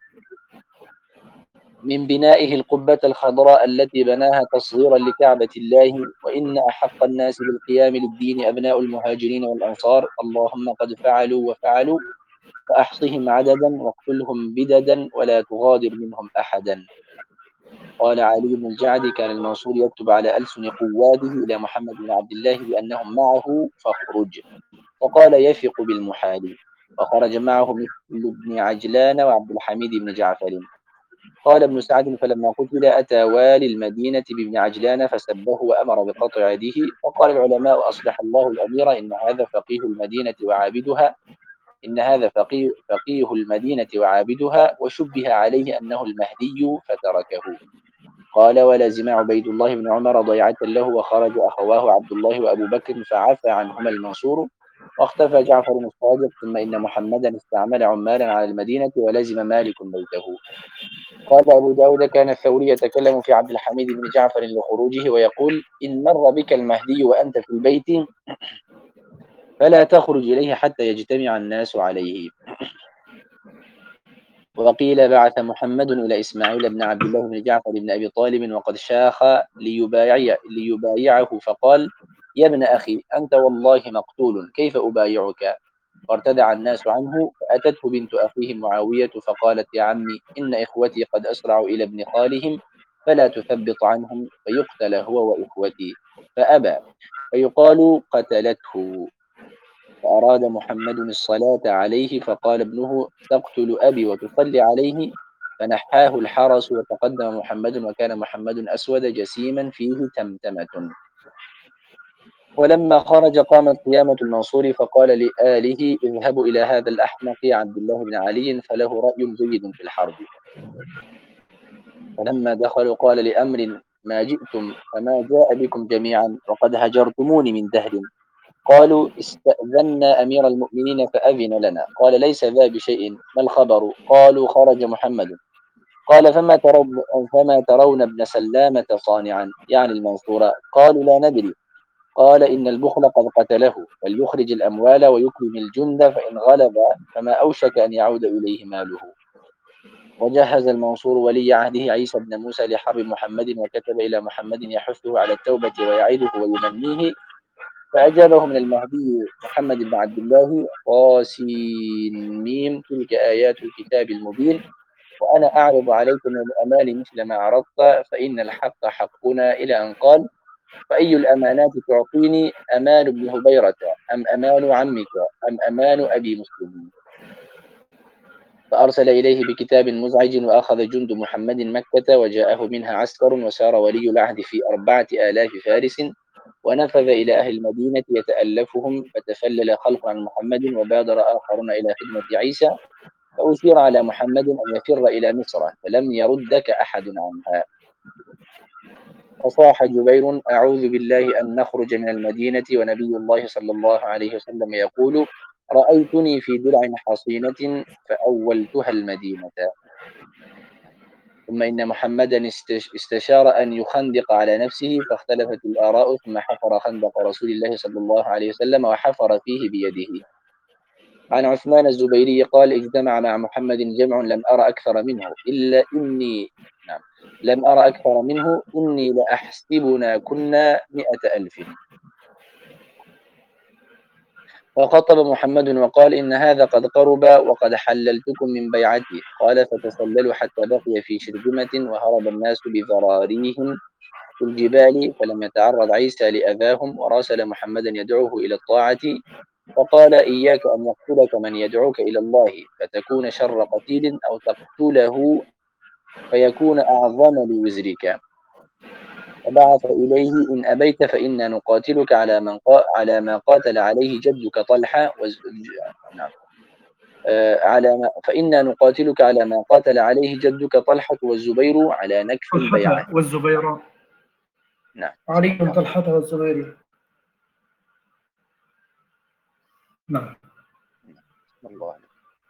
من بنائه القبة الخضراء التي بناها تصغيرا لكعبة الله، وإن أحق الناس بالقيام للدين أبناء المهاجرين والأنصار، اللهم قد فعلوا وفعلوا فأحصهم عددا واقتلهم بددا ولا تغادر منهم أحدا. قال علي بن الجعد كان المنصور يكتب على ألسن قواده إلى محمد بن عبد الله بأنهم معه فاخرج، وقال يثق بالمحال، وخرج معه مثل ابن عجلان وعبد الحميد بن جعفر. قال ابن سعد فلما قتل أتى والي المدينة بابن عجلان فسبه وأمر بقطع يديه، وقال العلماء أصلح الله الأمير إن هذا فقيه المدينة وعابدها إن هذا فقيه, فقيه المدينة وعابدها وشبه عليه أنه المهدي فتركه. قال ولزم عبيد الله بن عمر ضيعة له وخرج أخواه عبد الله وأبو بكر فعفى عنهما المنصور واختفى جعفر الصادق. ثم إن محمدا استعمل عمالا على المدينة ولزم مالك بيته. قال أبو داود كان الثوري يتكلم في عبد الحميد بن جعفر لخروجه ويقول إن مر بك المهدي وأنت في البيت فلا تخرج إليه حتى يجتمع الناس عليه. وقيل بعث محمد إلى إسماعيل بن عبد الله بن جعفر بن أبي طالب وقد شاخ ليبايع ليبايعه فقال يا ابن أخي أنت والله مقتول كيف أبايعك؟ فارتدع الناس عنه فأتته بنت أخيه معاوية فقالت يا عمي إن إخوتي قد أسرعوا إلى ابن خالهم فلا تثبط عنهم فيقتل هو وإخوتي، فأبى فيقال قتلته. فأراد محمد الصلاة عليه فقال ابنه تقتل أبي وتصلي عليه، فنحاه الحرس وتقدم محمد وكان محمد أسود جسيما فيه تمتمة. ولما خرج قامت قيامة المنصور فقال لآله اذهبوا إلى هذا الأحمق عبد الله بن علي فله رأي جيد في الحرب. فلما دخلوا قال لأمر ما جئتم فما جاء بكم جميعا وقد هجرتموني من دهر. قالوا استأذنا أمير المؤمنين فأذن لنا. قال ليس ذا بشيء ما الخبر؟ قالوا خرج محمد. قال فما ترون, فما ترون ابن سلامة صانعا يعني المنصور؟ قالوا لا ندري. قال إن البخل قد قتله فليخرج الأموال ويكرم الجند فإن غلب فما أوشك أن يعود إليه ماله. وجهز المنصور ولي عهده عيسى بن موسى لحرب محمد وكتب إلى محمد يحثه على التوبة ويعيده ويمنيه، فأجابه من المهدي محمد بن عبد الله قاسين ميم تلك آيات الكتاب المبين وأنا أعرض عليكم من الأمال مثل ما عرضت فإن الحق حقنا إلى أن قال فأي الأمانات تعطيني أمان ابن هبيرة أم أمان عمك أم أمان أبي مسلم؟ فأرسل إليه بكتاب مزعج وأخذ جند محمد مكة وجاءه منها عسكر وسار ولي العهد في أربعة آلاف فارس ونفذ إلى أهل المدينة يتألفهم فتفلل خلق عن محمد وبادر آخرون إلى خدمة عيسى فأثير على محمد أن يفر إلى مصر فلم يردك أحد عنها. فصاح جبير أعوذ بالله أن نخرج من المدينة ونبي الله صلى الله عليه وسلم يقول رأيتني في درع حصينة فأولتها المدينة. ثم إن محمدا استشار أن يخندق على نفسه فاختلفت الآراء ثم حفر خندق رسول الله صلى الله عليه وسلم وحفر فيه بيده. عن عثمان الزبيري قال اجتمع مع محمد جمع لم أرى أكثر منه إلا إني نعم لم أرى أكثر منه إني لأحسبنا كنا مئة ألف. فخطب محمد وقال إن هذا قد قرب وقد حللتكم من بيعتي. قال فتسللوا حتى بقي في شرذمة وهرب الناس بذراريهم في الجبال فلم يتعرض عيسى لأذاهم وراسل محمدا يدعوه إلى الطاعة فقال إياك أن يقتلك من يدعوك إلى الله فتكون شر قتيل أو تقتله فيكون أعظم لوزرك. فبعث إليه إن أبيت فإنا نقاتلك على من قا على ما قاتل عليه جدك طلحة وز... نعم آه على ما فإنا نقاتلك على ما قاتل عليه جدك طلحة والزبير على نكث البيعة. طلحة والزبير. نعم. علي طلحة والزبير. نعم. الله عليك.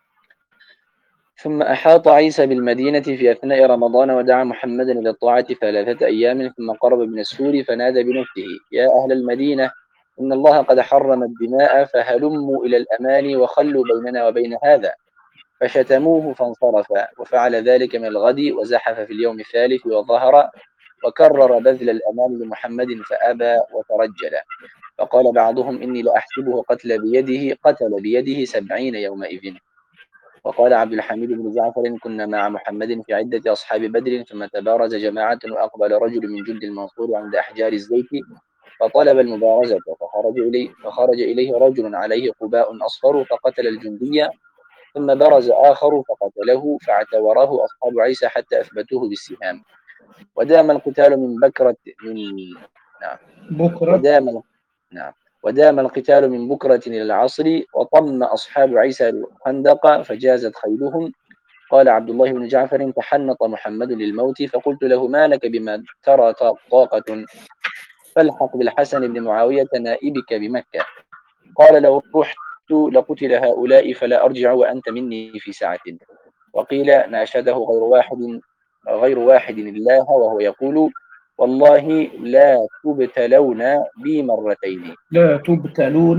ثم أحاط عيسى بالمدينة في أثناء رمضان ودعا محمدا إلى الطاعة ثلاثة أيام ثم قرب من السور فنادى بنفسه يا أهل المدينة إن الله قد حرم الدماء فهلموا إلى الأمان وخلوا بيننا وبين هذا. فشتموه فانصرف وفعل ذلك من الغد وزحف في اليوم الثالث وظهر وكرر بذل الأمان لمحمد فأبى وترجل. فقال بعضهم إني لأحسبه قتل بيده قتل بيده سبعين يومئذ. وقال عبد الحميد بن جعفر كنا مع محمد في عدة أصحاب بدر ثم تبارز جماعة وأقبل رجل من جند المنصور عند أحجار الزيت فطلب المبارزة فخرج إليه, فخرج إليه رجل عليه قباء أصفر فقتل الجندي ثم برز آخر فقتله فاعتوره أصحاب عيسى حتى أثبتوه بالسهام. ودام القتال من بكرة من نعم بكرة. ودام نعم ودام القتال من بكرة إلى العصر وطم أصحاب عيسى الخندق فجازت خيلهم. قال عبد الله بن جعفر تحنط محمد للموت فقلت له ما لك بما ترى طاقة فالحق بالحسن بن معاوية نائبك بمكة. قال لو رحت لقتل هؤلاء فلا أرجع وأنت مني في ساعة. وقيل ناشده غير واحد غير واحد الله وهو يقول والله لا تبتلون بي مرتين. لا تبتلون.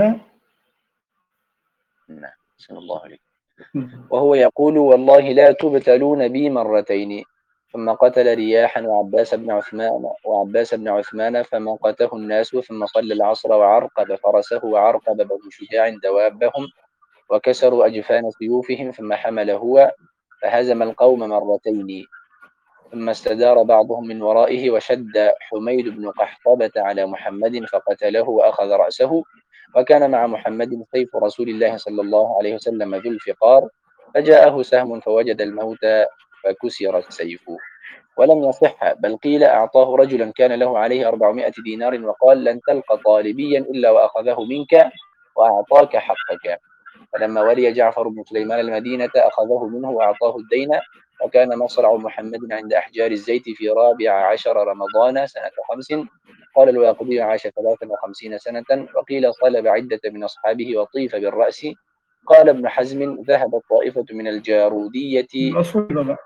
نعم بسم الله عليك. وهو يقول والله لا تبتلون بي مرتين. ثم قتل رياحا وعباس بن عثمان وعباس بن عثمان فمقته الناس ثم صلى العصر وعرقب فرسه وعرقب بنو شجاع دوابهم وكسروا أجفان سيوفهم ثم حمل هو فهزم القوم مرتين. ثم استدار بعضهم من ورائه وشد حميد بن قحطبة على محمد فقتله وأخذ رأسه. وكان مع محمد سيف رسول الله صلى الله عليه وسلم ذو الفقار فجاءه سهم فوجد الموت فكسر السيف. ولم يصح بل قيل أعطاه رجلا كان له عليه أربعمائة دينار وقال لن تلقى طالبيا إلا وأخذه منك وأعطاك حقك. فلما ولي جعفر بن سليمان المدينة أخذه منه وأعطاه الدين. وكان مصرع محمد عند أحجار الزيت في رابع عشر رمضان سنة خمس. قال الواقدي عاش ثلاثا وخمسين سنة وقيل صلب عدة من أصحابه وطيف بالرأس. قال ابن حزم ذهبت طائفة من الجارودية. صلب.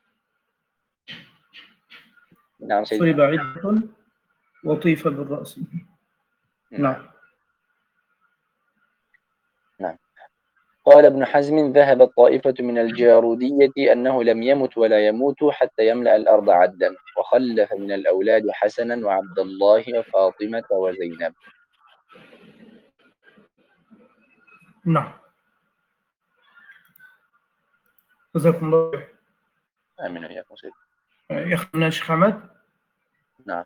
نعم سيدي. صلب عدة وطيف بالرأس. نعم. نعم. قال ابن حزم ذهبت طائفة من الجارودية أنه لم يمت ولا يموت حتى يملأ الأرض عدا وخلف من الأولاد حسنا وعبد الله وفاطمة وزينب. نعم. جزاكم الله. آمين وإياكم سيدي. يخدمنا الشيخ حمد. نعم.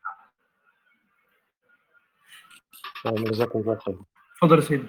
جزاكم الله خير. تفضل سيدي.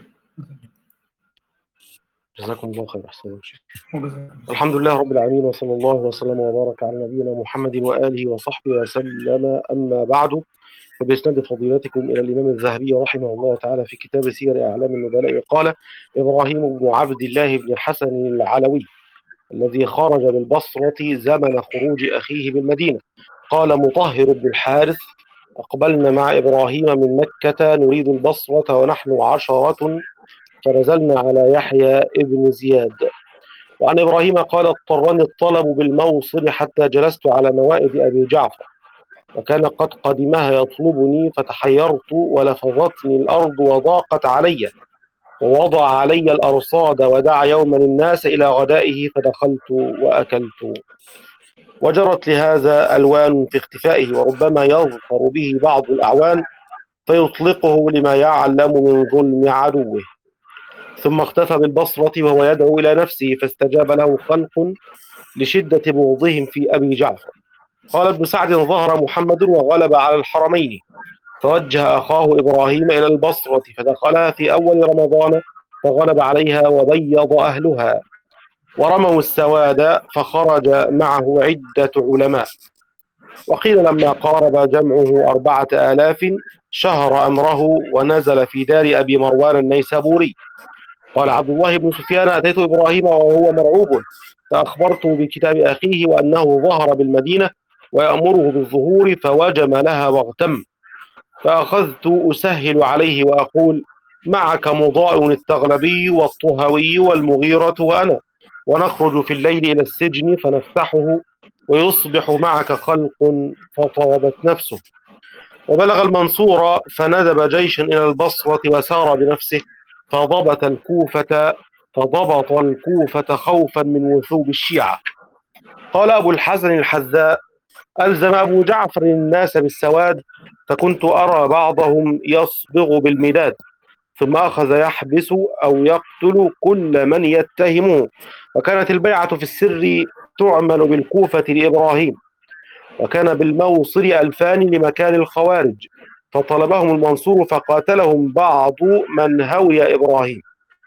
جزاكم الله خير. أحسن شيء. الحمد لله رب العالمين وصلى الله وسلم وبارك على نبينا محمد وآله وصحبه وسلم. أما بعد فبإسناد فضيلتكم إلى الإمام الذهبي رحمه الله تعالى في كتاب سير أعلام النبلاء قال إبراهيم بن عبد الله بن حسن العلوي الذي خرج بالبصرة زمن خروج أخيه بالمدينة قال مطهر بن الحارث أقبلنا مع إبراهيم من مكة نريد البصرة ونحن عشرة فنزلنا على يحيى ابن زياد. وعن إبراهيم قال اضطرني الطلب بالموصل حتى جلست على موائد أبي جعفر وكان قد قدمها يطلبني فتحيرت ولفظتني الأرض وضاقت علي ووضع علي الأرصاد ودعا يوما الناس إلى غدائه فدخلت وأكلت. وجرت لهذا ألوان في اختفائه وربما يظفر به بعض الأعوان فيطلقه لما يعلم من ظلم عدوه. ثم اختفى بالبصرة وهو يدعو إلى نفسه فاستجاب له خلق لشدة بغضهم في أبي جعفر. قال ابن سعد ظهر محمد وغلب على الحرمين فوجه أخاه إبراهيم إلى البصرة فدخلها في أول رمضان فغلب عليها وبيض أهلها ورموا السواد فخرج معه عدة علماء وقيل لما قارب جمعه أربعة آلاف شهر أمره ونزل في دار أبي مروان النيسابوري. قال عبد الله بن سفيان: أتيت إبراهيم وهو مرعوب، فأخبرته بكتاب أخيه وأنه ظهر بالمدينة ويأمره بالظهور، فوجم لها واغتم. فأخذت أسهل عليه وأقول: معك مضاء التغلبي والطهوي والمغيرة وأنا، ونخرج في الليل إلى السجن فنفتحه ويصبح معك خلق، فطابت نفسه. وبلغ المنصور فندب جيشا إلى البصرة وسار بنفسه فضبط الكوفة فضبط الكوفة خوفا من وثوب الشيعة. قال أبو الحسن الحذاء: ألزم أبو جعفر الناس بالسواد، فكنت أرى بعضهم يصبغ بالمداد، ثم أخذ يحبس أو يقتل كل من يتهمه. وكانت البيعة في السر تعمل بالكوفة لإبراهيم، وكان بالموصل ألفان لمكان الخوارج، فطلبهم المنصور فقاتلهم بعض من هوي إبراهيم،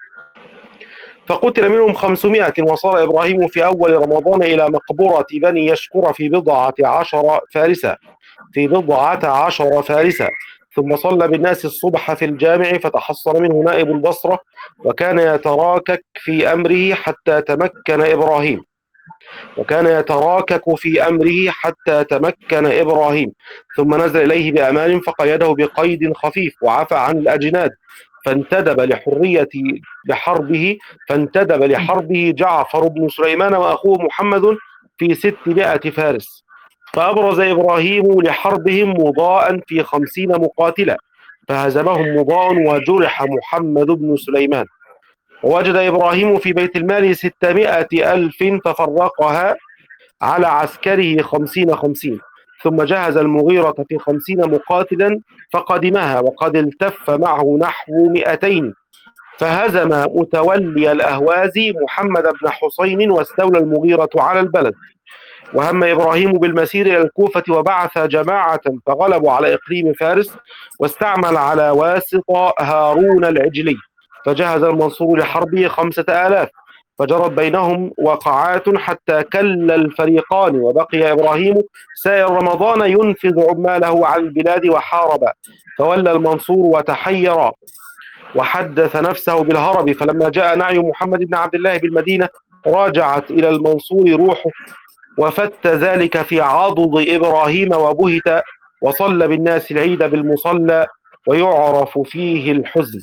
فقتل منهم خمسمائة. وصار إبراهيم في أول رمضان إلى مقبرة بني يشكر في بضعة عشر فارسة في بضعة عشر فارسة ثم صلى بالناس الصبح في الجامع، فتحصن منه نائب البصرة، وكان يتراكك في أمره حتى تمكن إبراهيم وكان يتراكك في أمره حتى تمكن إبراهيم ثم نزل إليه بأمان فقيده بقيد خفيف وعفى عن الأجناد، فانتدب لحرية لحربه فانتدب لحربه جعفر بن سليمان وأخوه محمد في ستمائة فارس، فأبرز إبراهيم لحربهم مضاء في خمسين مقاتلا، فهزمهم مضاء وجرح محمد بن سليمان. ووجد إبراهيم في بيت المال ستمائة ألف ففرقها على عسكره خمسين خمسين، ثم جهز المغيرة في خمسين مقاتلا فقدمها، وقد التف معه نحو مئتين، فهزم متولي الأهواز محمد بن حسين واستولى المغيرة على البلد. وهم إبراهيم بالمسير إلى الكوفة وبعث جماعة فغلبوا على إقليم فارس، واستعمل على واسط هارون العجلي، فجهز المنصور لحربه خمسة آلاف، فجرت بينهم وقعات حتى كل الفريقان، وبقي إبراهيم سائر رمضان ينفذ عماله على البلاد وحارب، فولى المنصور وتحير وحدث نفسه بالهرب، فلما جاء نعي محمد بن عبد الله بالمدينة راجعت إلى المنصور روحه، وفت ذلك في عضد إبراهيم وبهت، وصلى بالناس العيد بالمصلى ويعرف فيه الحزن.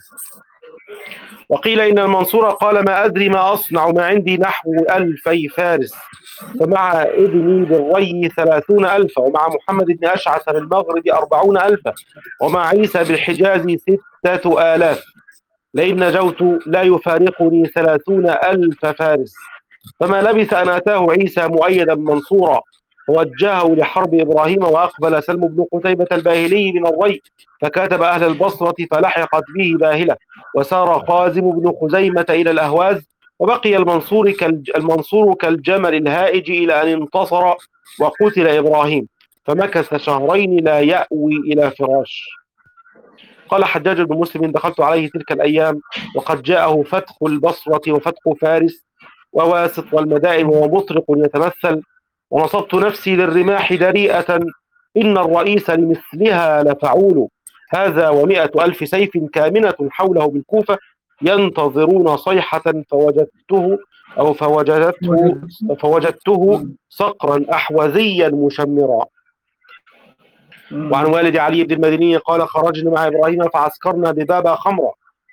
وقيل إن المنصور قال: ما أدري ما أصنع، ما عندي نحو ألفي فارس، فمع ابني بالري ثلاثون ألفا، ومع محمد بن أشعث بالمغرب أربعون ألفا، ومع عيسى بالحجاز ستة آلاف، لئن نجوت لا يفارقني ثلاثون ألف فارس. فما لبث أن أتاه عيسى مؤيدا منصورا، ووجهه لحرب إبراهيم. وأقبل سلم بن قتيبة الباهلي من الري، فكاتب أهل البصرة فلحقت به باهلة، وسار قازم بن خزيمة إلى الأهواز، وبقي المنصور المنصور كالجمل الهائج إلى أن انتصر وقتل إبراهيم، فمكث شهرين لا يأوي إلى فراش. قال حجاج بن مسلم: دخلت عليه تلك الأيام وقد جاءه فتح البصرة وفتح فارس وواسط والمدائن ومطرق يتمثل، ونصبت نفسي للرماح دريئة، إن الرئيس لمثلها لفعول، هذا ومئة ألف سيف كامنة حوله بالكوفة ينتظرون صيحة، فوجدته أو فوجدته فوجدته صقرا أحوذيا مشمرا. وعن والد علي بن المديني قال: خرجنا مع إبراهيم فعسكرنا ببابا خمرة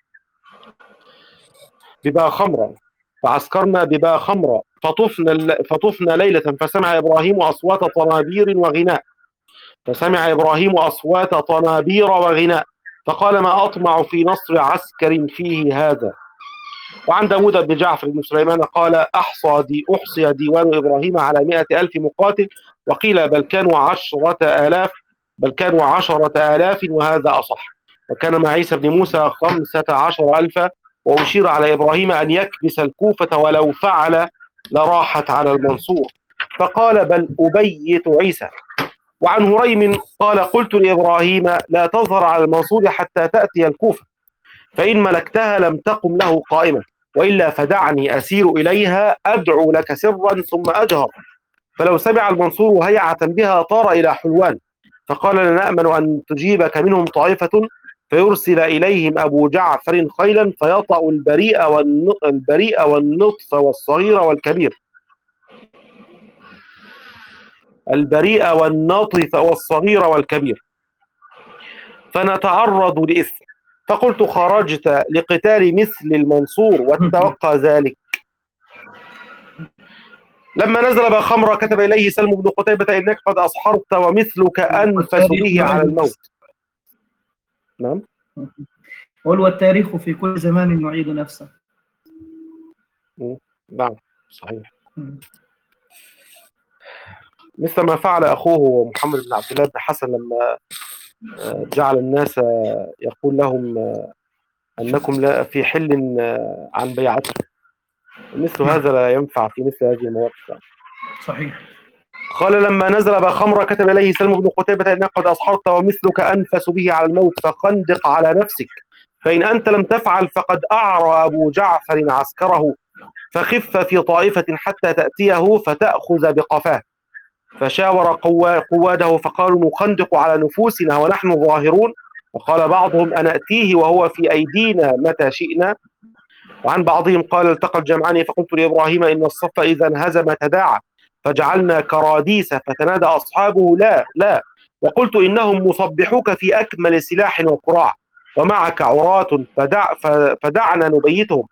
ببا خمرة فعسكرنا ببا خمرة فطفنا فطفنا ليلة، فسمع إبراهيم أصوات طنابير وغناء فسمع إبراهيم أصوات طنابير وغناء فقال: ما أطمع في نصر عسكر فيه هذا. وعن داود بن جعفر بن سليمان قال: أحصى دي أحصي ديوان إبراهيم على مئة ألف مقاتل، وقيل بل كانوا عشرة آلاف بل كانوا عشرة آلاف وهذا أصح. وكان مع عيسى بن موسى خمسة عشر ألفا، وأشير على إبراهيم أن يكبس الكوفة، ولو فعل لراحت على المنصور، فقال: بل أبيت عيسى. وعن هريم قال: قلت لإبراهيم: لا تظهر على المنصور حتى تأتي الكوفة، فإن ملكتها لم تقم له قائمة، وإلا فدعني أسير إليها أدعو لك سرا ثم أجهر. فلو سمع المنصور هيعة بها طار إلى حلوان، فقال لا نأمن أن تجيبك منهم طائفة فيرسل إليهم أبو جعفر خيلا فيطأ البريء والن- البريء والنطف والصغير والكبير البريء والنطف والصغير والكبير فنتعرض لإثم. فقلت خرجت لقتال مثل المنصور وتتوقع ذلك. لما نزل بخمرة كتب إليه سلم بن قتيبة إنك قد أصحرت ومثلك أنفس به على الموت. نعم. قل والتاريخ في كل زمان يعيد نفسه. نعم صحيح. مثل ما فعل أخوه محمد بن عبد الله بن حسن لما جعل الناس يقول لهم أنكم لا في حل عن بيعته. مثل هذا لا ينفع في مثل هذه المواقف. صحيح. قال لما نزل بخمرة كتب إليه سلم بن قتيبة إنك قد أصحرت ومثلك أنفس به على الموت فخندق على نفسك، فإن أنت لم تفعل فقد أعرى أبو جعفر عسكره فخف في طائفة حتى تأتيه فتأخذ بقفاه. فشاور قواده فقالوا نخندق على نفوسنا ونحن ظاهرون، وقال بعضهم أنا أتيه وهو في أيدينا متى شئنا. وعن بعضهم قال التقى الجمعان فقلت لإبراهيم إن الصف إذا انهزم تداعى فجعلنا كراديس، فتنادى أصحابه لا لا، وقلت إنهم مصبحوك في أكمل سلاح وقراع ومعك عراة فدع فدعنا نبيتهم.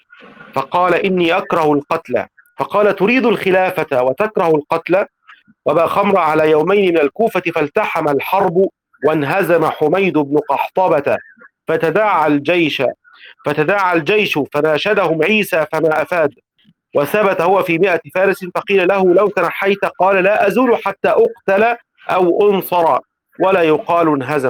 فقال إني أكره القتل. فقال تريد الخلافة وتكره القتل؟ وبا خمر على يومين من الكوفة فالتحم الحرب وانهزم حميد بن قحطبة فتداعى الجيش فتداعى الجيش فناشدهم عيسى فما أفاد، وثبت هو في مئة فارس فقيل له لو تنحيت قال لا أزول حتى أقتل أو أنصر ولا يقال انهزم.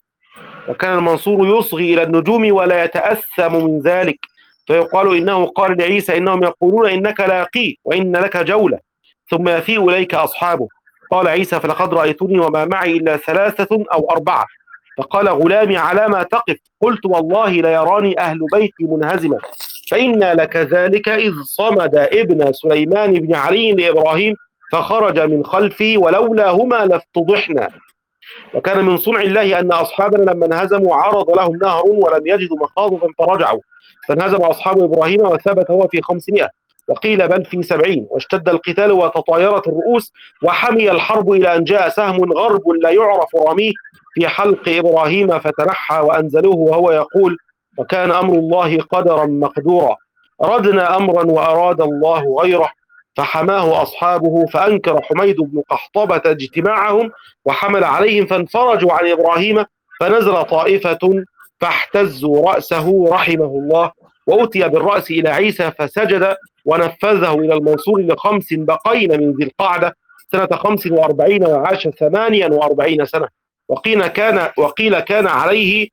وكان المنصور يصغي إلى النجوم ولا يتأثم من ذلك، فيقال إنه قال لعيسى إنهم يقولون إنك لاقي وإن لك جولة ثم يفيء إليك أصحابه. قال عيسى فلقد رأيتني وما معي إلا ثلاثة أو أربعة. فقال غلامي على ما تقف؟ قلت والله ليراني أهل بيتي منهزمة، فإنا لكذلك إذ صمد ابن سليمان بن علي لإبراهيم فخرج من خلفي ولولا هما لافتضحنا. وكان من صنع الله أن أصحابنا لما انهزموا عرض لهم نهر ولم يجدوا مخاضا فرجعوا، فانهزم أصحاب إبراهيم وثبت هو في خمسمائة وقيل بل في سبعين، واشتد القتال وتطايرت الرؤوس وحمي الحرب إلى أن جاء سهم غرب لا يعرف رميه في حلق إبراهيم فتنحى وأنزلوه وهو يقول وكان أمر الله قدرا مقدورا، ردنا أمرا وأراد الله غيره فحماه أصحابه، فأنكر حميد بن قحطبة اجتماعهم وحمل عليهم فانفرجوا عن إبراهيم، فنزل طائفة فاحتزوا رأسه رحمه الله، وأتي بالرأس إلى عيسى فسجد ونفذه إلى المنصور لخمس بقين من ذي القعدة سنة خمس وأربعين وعاش ثمانيا وأربعين سنة. وقيل كان وقيل كان عليه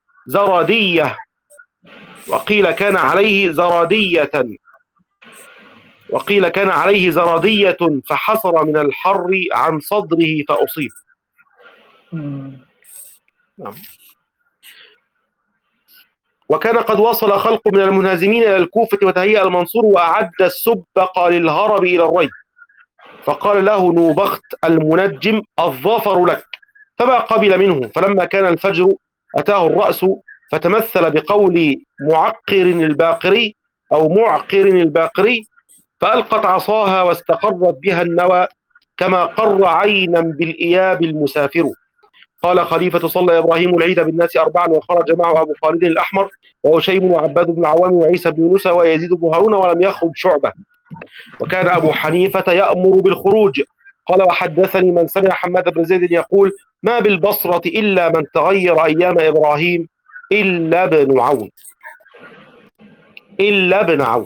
زرادية وقيل كان عليه زرادية وقيل كان عليه زرادية فحصر من الحر عن صدره فأصيب. نعم. وكان قد وصل خلق من المنهزمين إلى الكوفة وتهيأ المنصور وأعد السبق للهرب إلى الري، فقال له نوبخت المنجم الظفر لك، فما قبل منه. فلما كان الفجر أتاه الرأس فتمثل بقول معقر الباقري أو معقر الباقري فألقت عصاها واستقرت بها النوى كما قر عينا بالإياب المسافر. قال خليفة صلى إبراهيم العيد بالناس أربعا وخرج معه أبو خالد الأحمر وهشيم وعباد بن عوام وعيسى بن يونس ويزيد بن هارون ولم يخرج شعبة. وكان أبو حنيفة يأمر بالخروج. قال وحدثني من سمع حماد بن زيد يقول ما بالبصرة إلا من تغير أيام إبراهيم إلا ابن عون إلا ابن عون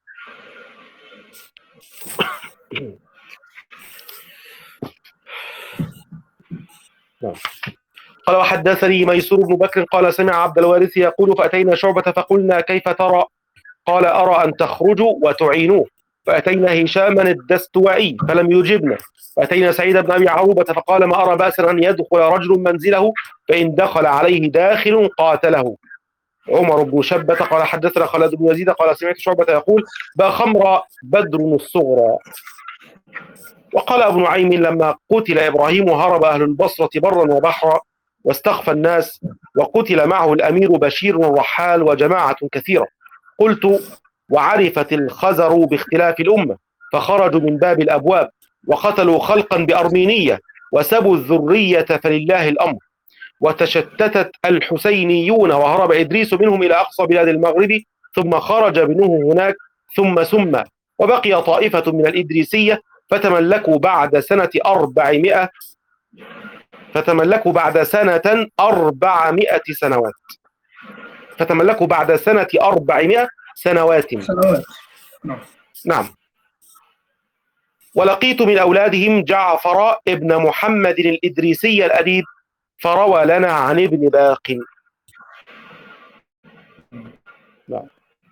قال وحدثني ميسور بن بكر قال سمع عبد الوارث يقول فأتينا شعبة فقلنا كيف ترى؟ قال أرى أن تخرجوا وتعينوه. فأتينا هشاما الدستوائي فلم يجبنا. فأتينا سعيد بن أبي عروبة فقال ما أرى بأسا أن يدخل رجل منزله فإن دخل عليه داخل قاتله. عمر بن شبة قال حدثنا خالد بن يزيد قال سمعت شعبة يقول با خمر بدر الصغرى. وقال أبو نعيم لما قتل إبراهيم هرب أهل البصرة برا وبحرا واستخفى الناس، وقتل معه الأمير بشير والرحال وجماعة كثيرة. قلت وعرفت الخزر باختلاف الأمة فخرجوا من باب الأبواب وقتلوا خلقا بأرمينية وسبوا الذرية فلله الأمر، وتشتتت الحسينيون وهرب إدريس منهم إلى أقصى بلاد المغرب ثم خرج ابنه هناك ثم سمى، وبقي طائفة من الإدريسية فتملكوا بعد سنة أربعمائة فتملكوا بعد سنة أربعمائة سنوات فتملكوا بعد سنة أربعمائة سنوات سنوات نعم. نعم. ولقيت من أولادهم جعفر ابن محمد الإدريسي الأديب فروى لنا عن ابن باق. نعم.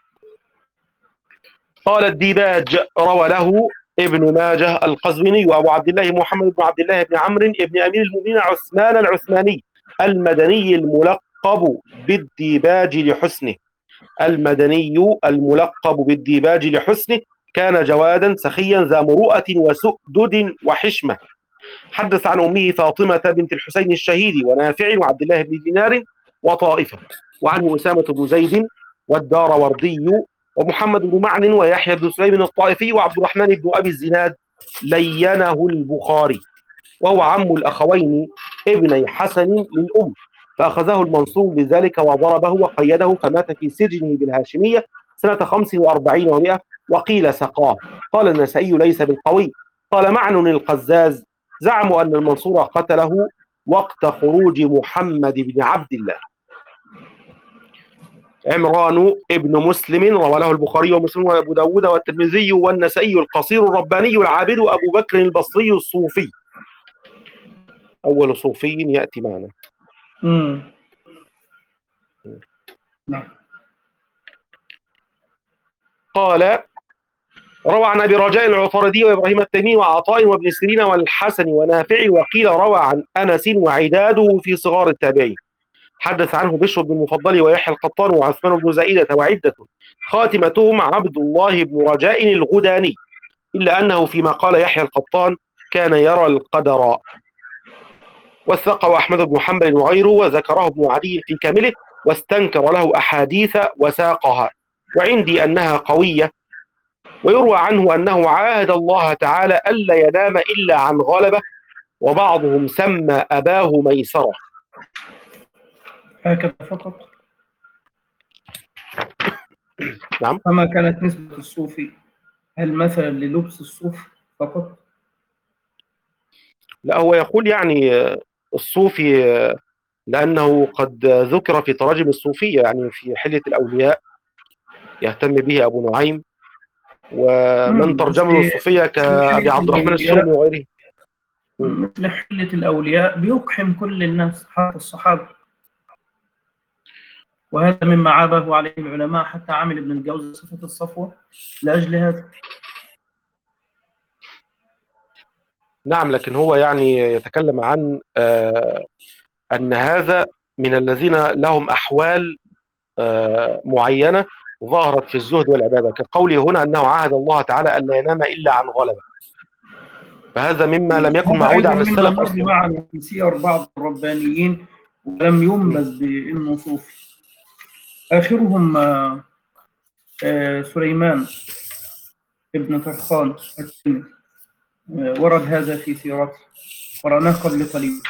قال الديباج روى له ابن ماجه القزويني وأبو عبد الله محمد بن عبد الله بن عمرو بن أمير المؤمنين عثمان العثماني المدني الملقب بالديباج لحسنه المدني الملقب بالديباج لحسنه كان جوادا سخيا ذا مروءة وسؤدد وحشمة. حدث عن أمه فاطمة بنت الحسين الشهيد ونافع وعبد الله بن دينار وطائفة، وعنه أسامة بن زيد والدار وردي ومحمد بن معن ويحيى بن سليم الطائفي وعبد الرحمن بن أبي الزناد لينه البخاري، وهو عم الأخوين ابني حسن للأم، فأخذه المنصور بذلك وضربه وقيده فمات في سجنه بالهاشمية سنة خمس وأربعين ومائة، وقيل سقاه. قال النسائي ليس بالقوي. قال معن القزاز زعموا أن المنصور قتله وقت خروج محمد بن عبد الله. عمران ابن مسلم روى له البخاري ومسلم وأبو داود والترمذي والنسائي القصير الرباني العابد أبو بكر البصري الصوفي، أول صوفي يأتي معنا. امم نعم. قال روى عن أبي رجاء العطاردي وإبراهيم التيمي وعطاء وابن سيرين والحسن ونافع، وقيل روى عن أنس وعداده في صغار التابعين. حدث عنه بشر بن المفضل ويحيى القطان وعثمان بن زائدة وعدة، خاتمتهم عبد الله بن رجاء الغداني، إلا أنه فيما قال يحيى القطان كان يرى القدر. وثقه أحمد بن حنبل وغيره وذكره ابن عدي في كامله واستنكر له أحاديث وساقها، وعندي أنها قوية. ويروى عنه أنه عاهد الله تعالى ألا ينام إلا عن غلبة، وبعضهم سمى أباه ميسرة. هكذا فقط. نعم. فما كانت نسبة الصوفي هل مثلا للبس الصوف فقط؟ لا، هو يقول يعني الصوفي لأنه قد ذكر في تراجم الصوفية، يعني في حلية الأولياء يهتم به أبو نعيم، ومن ترجمه الصوفية كأبي عبد الرحمن السلمي وغيره. مثل حلية الأولياء بيقحم كل الناس حتى الصحابة، وهذا مما عابه عليه العلماء، حتى عامل ابن الجوزي صفة الصفوة لأجل هذا. نعم، لكن هو يعني يتكلم عن آه أن هذا من الذين لهم أحوال آه معينة ظهرت في الزهد والعبادة، كقوله هنا أنه عاهد الله تعالى أن لا ينام إلا عن غلبة، فهذا مما لم يكن معهود عن السلف أصلا. معنا في سير بعض الربانيين ولم ينبذ بأنه صوفي. آخرهم آه آه سليمان ابن طرخان التيمي، آه ورد هذا في سيرته، قرأناه قبل قليل.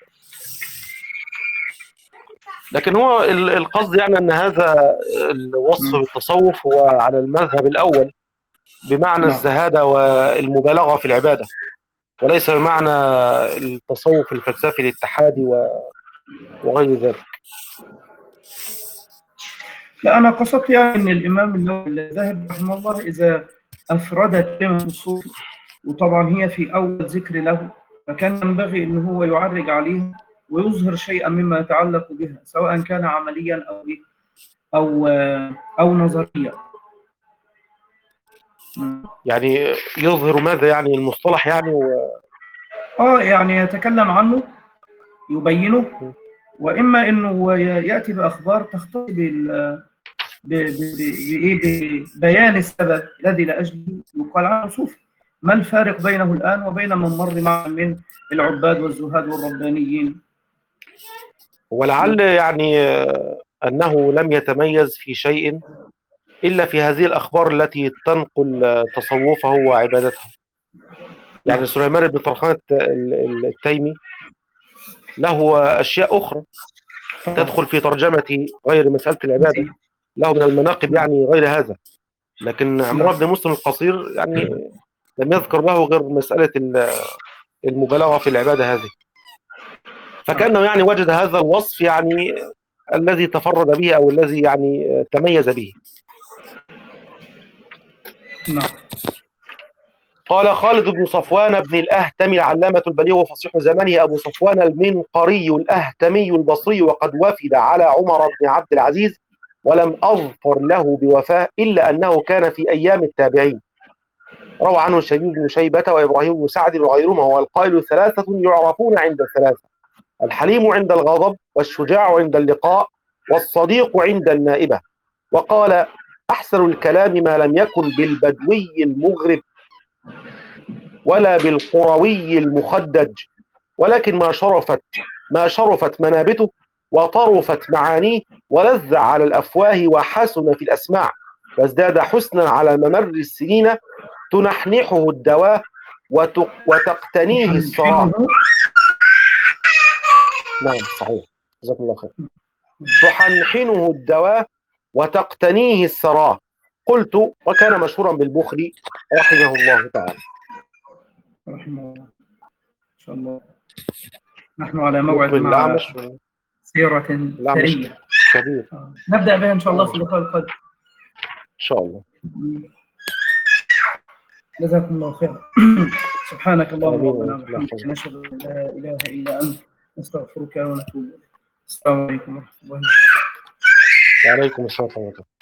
لكن هو القصد يعني أن هذا الوصف بالتصوف هو على المذهب الأول بمعنى نعم. الزهادة والمبالغة في العبادة، وليس بمعنى التصوف الفلسفي الاتحادي وغير ذلك. لا، أنا قصدت يعني أن الإمام النووي ذهب رحمه الله إذا أفردت كلمة الصوفي، وطبعا هي في أول ذكر له، فكان ينبغي أنه هو يعرج عليها ويظهر شيئا مما يتعلق بها، سواء كان عمليا أو أو أو نظريا. يعني يظهر ماذا يعني المصطلح يعني و... آه يعني يتكلم عنه يبينه، وإما أنه يأتي بأخبار تختص بال ببيان السبب الذي لأجله يقال عنه صوفي. ما الفارق بينه الآن وبين من مر معه من العباد والزهاد والربانيين؟ ولعل يعني أنه لم يتميز في شيء إلا في هذه الأخبار التي تنقل تصوفه وعبادته. يعني سليمان بن طرخان التيمي له أشياء أخرى تدخل في ترجمة غير مسألة العبادة، له من المناقب يعني غير هذا. لكن عمران بن مسلم القصير يعني لم يذكر له غير مسألة المبالغة في العبادة هذه، فكأنه يعني وجد هذا الوصف يعني الذي تفرد به أو الذي يعني تميز به. نعم. قال خالد بن صفوان بن الأهتمي العلامة البليغ وفصيح زمانه أبو صفوان المنقري الأهتمي البصري، وقد وفد على عمر بن عبد العزيز ولم أظفر له بوفاة إلا أنه كان في أيام التابعين. روى عنه شبيب بن شيبة وإبراهيم بن سعد وغيرهما، والقائل ثلاثة يعرفون عند الثلاثة: الحليم عند الغضب، والشجاع عند اللقاء، والصديق عند النائبة. وقال: أحسن الكلام ما لم يكن بالبدوي المغرب ولا بالقروي المخدج، ولكن ما شرفت ما شرفت منابته وطرفت معانيه ولذ على الأفواه وحسن في الأسماع، وازداد حسنا على ممر السنين، تنحنحه الدواء وتقتنيه الصراع. نعم صحيح، جزاكم الله خير. تحنحنه الدواء وتقتنيه السراء. قلت: وكان مشهورا بالبخل رحمه الله تعالى. رحمه الله. إن شاء الله نحن على موعد مع سيرة ثرية كبير نبدأ بها إن شاء الله في اللقاء القادم إن شاء الله. جزاكم الله خيرا. سبحانك اللهم ربنا وبحمدك، نشهد أن لا إله إلا أنت، نستغفرك ونتوب إليك. السلام عليكم ورحمة الله وبركاته. وعليكم السلام ورحمة الله.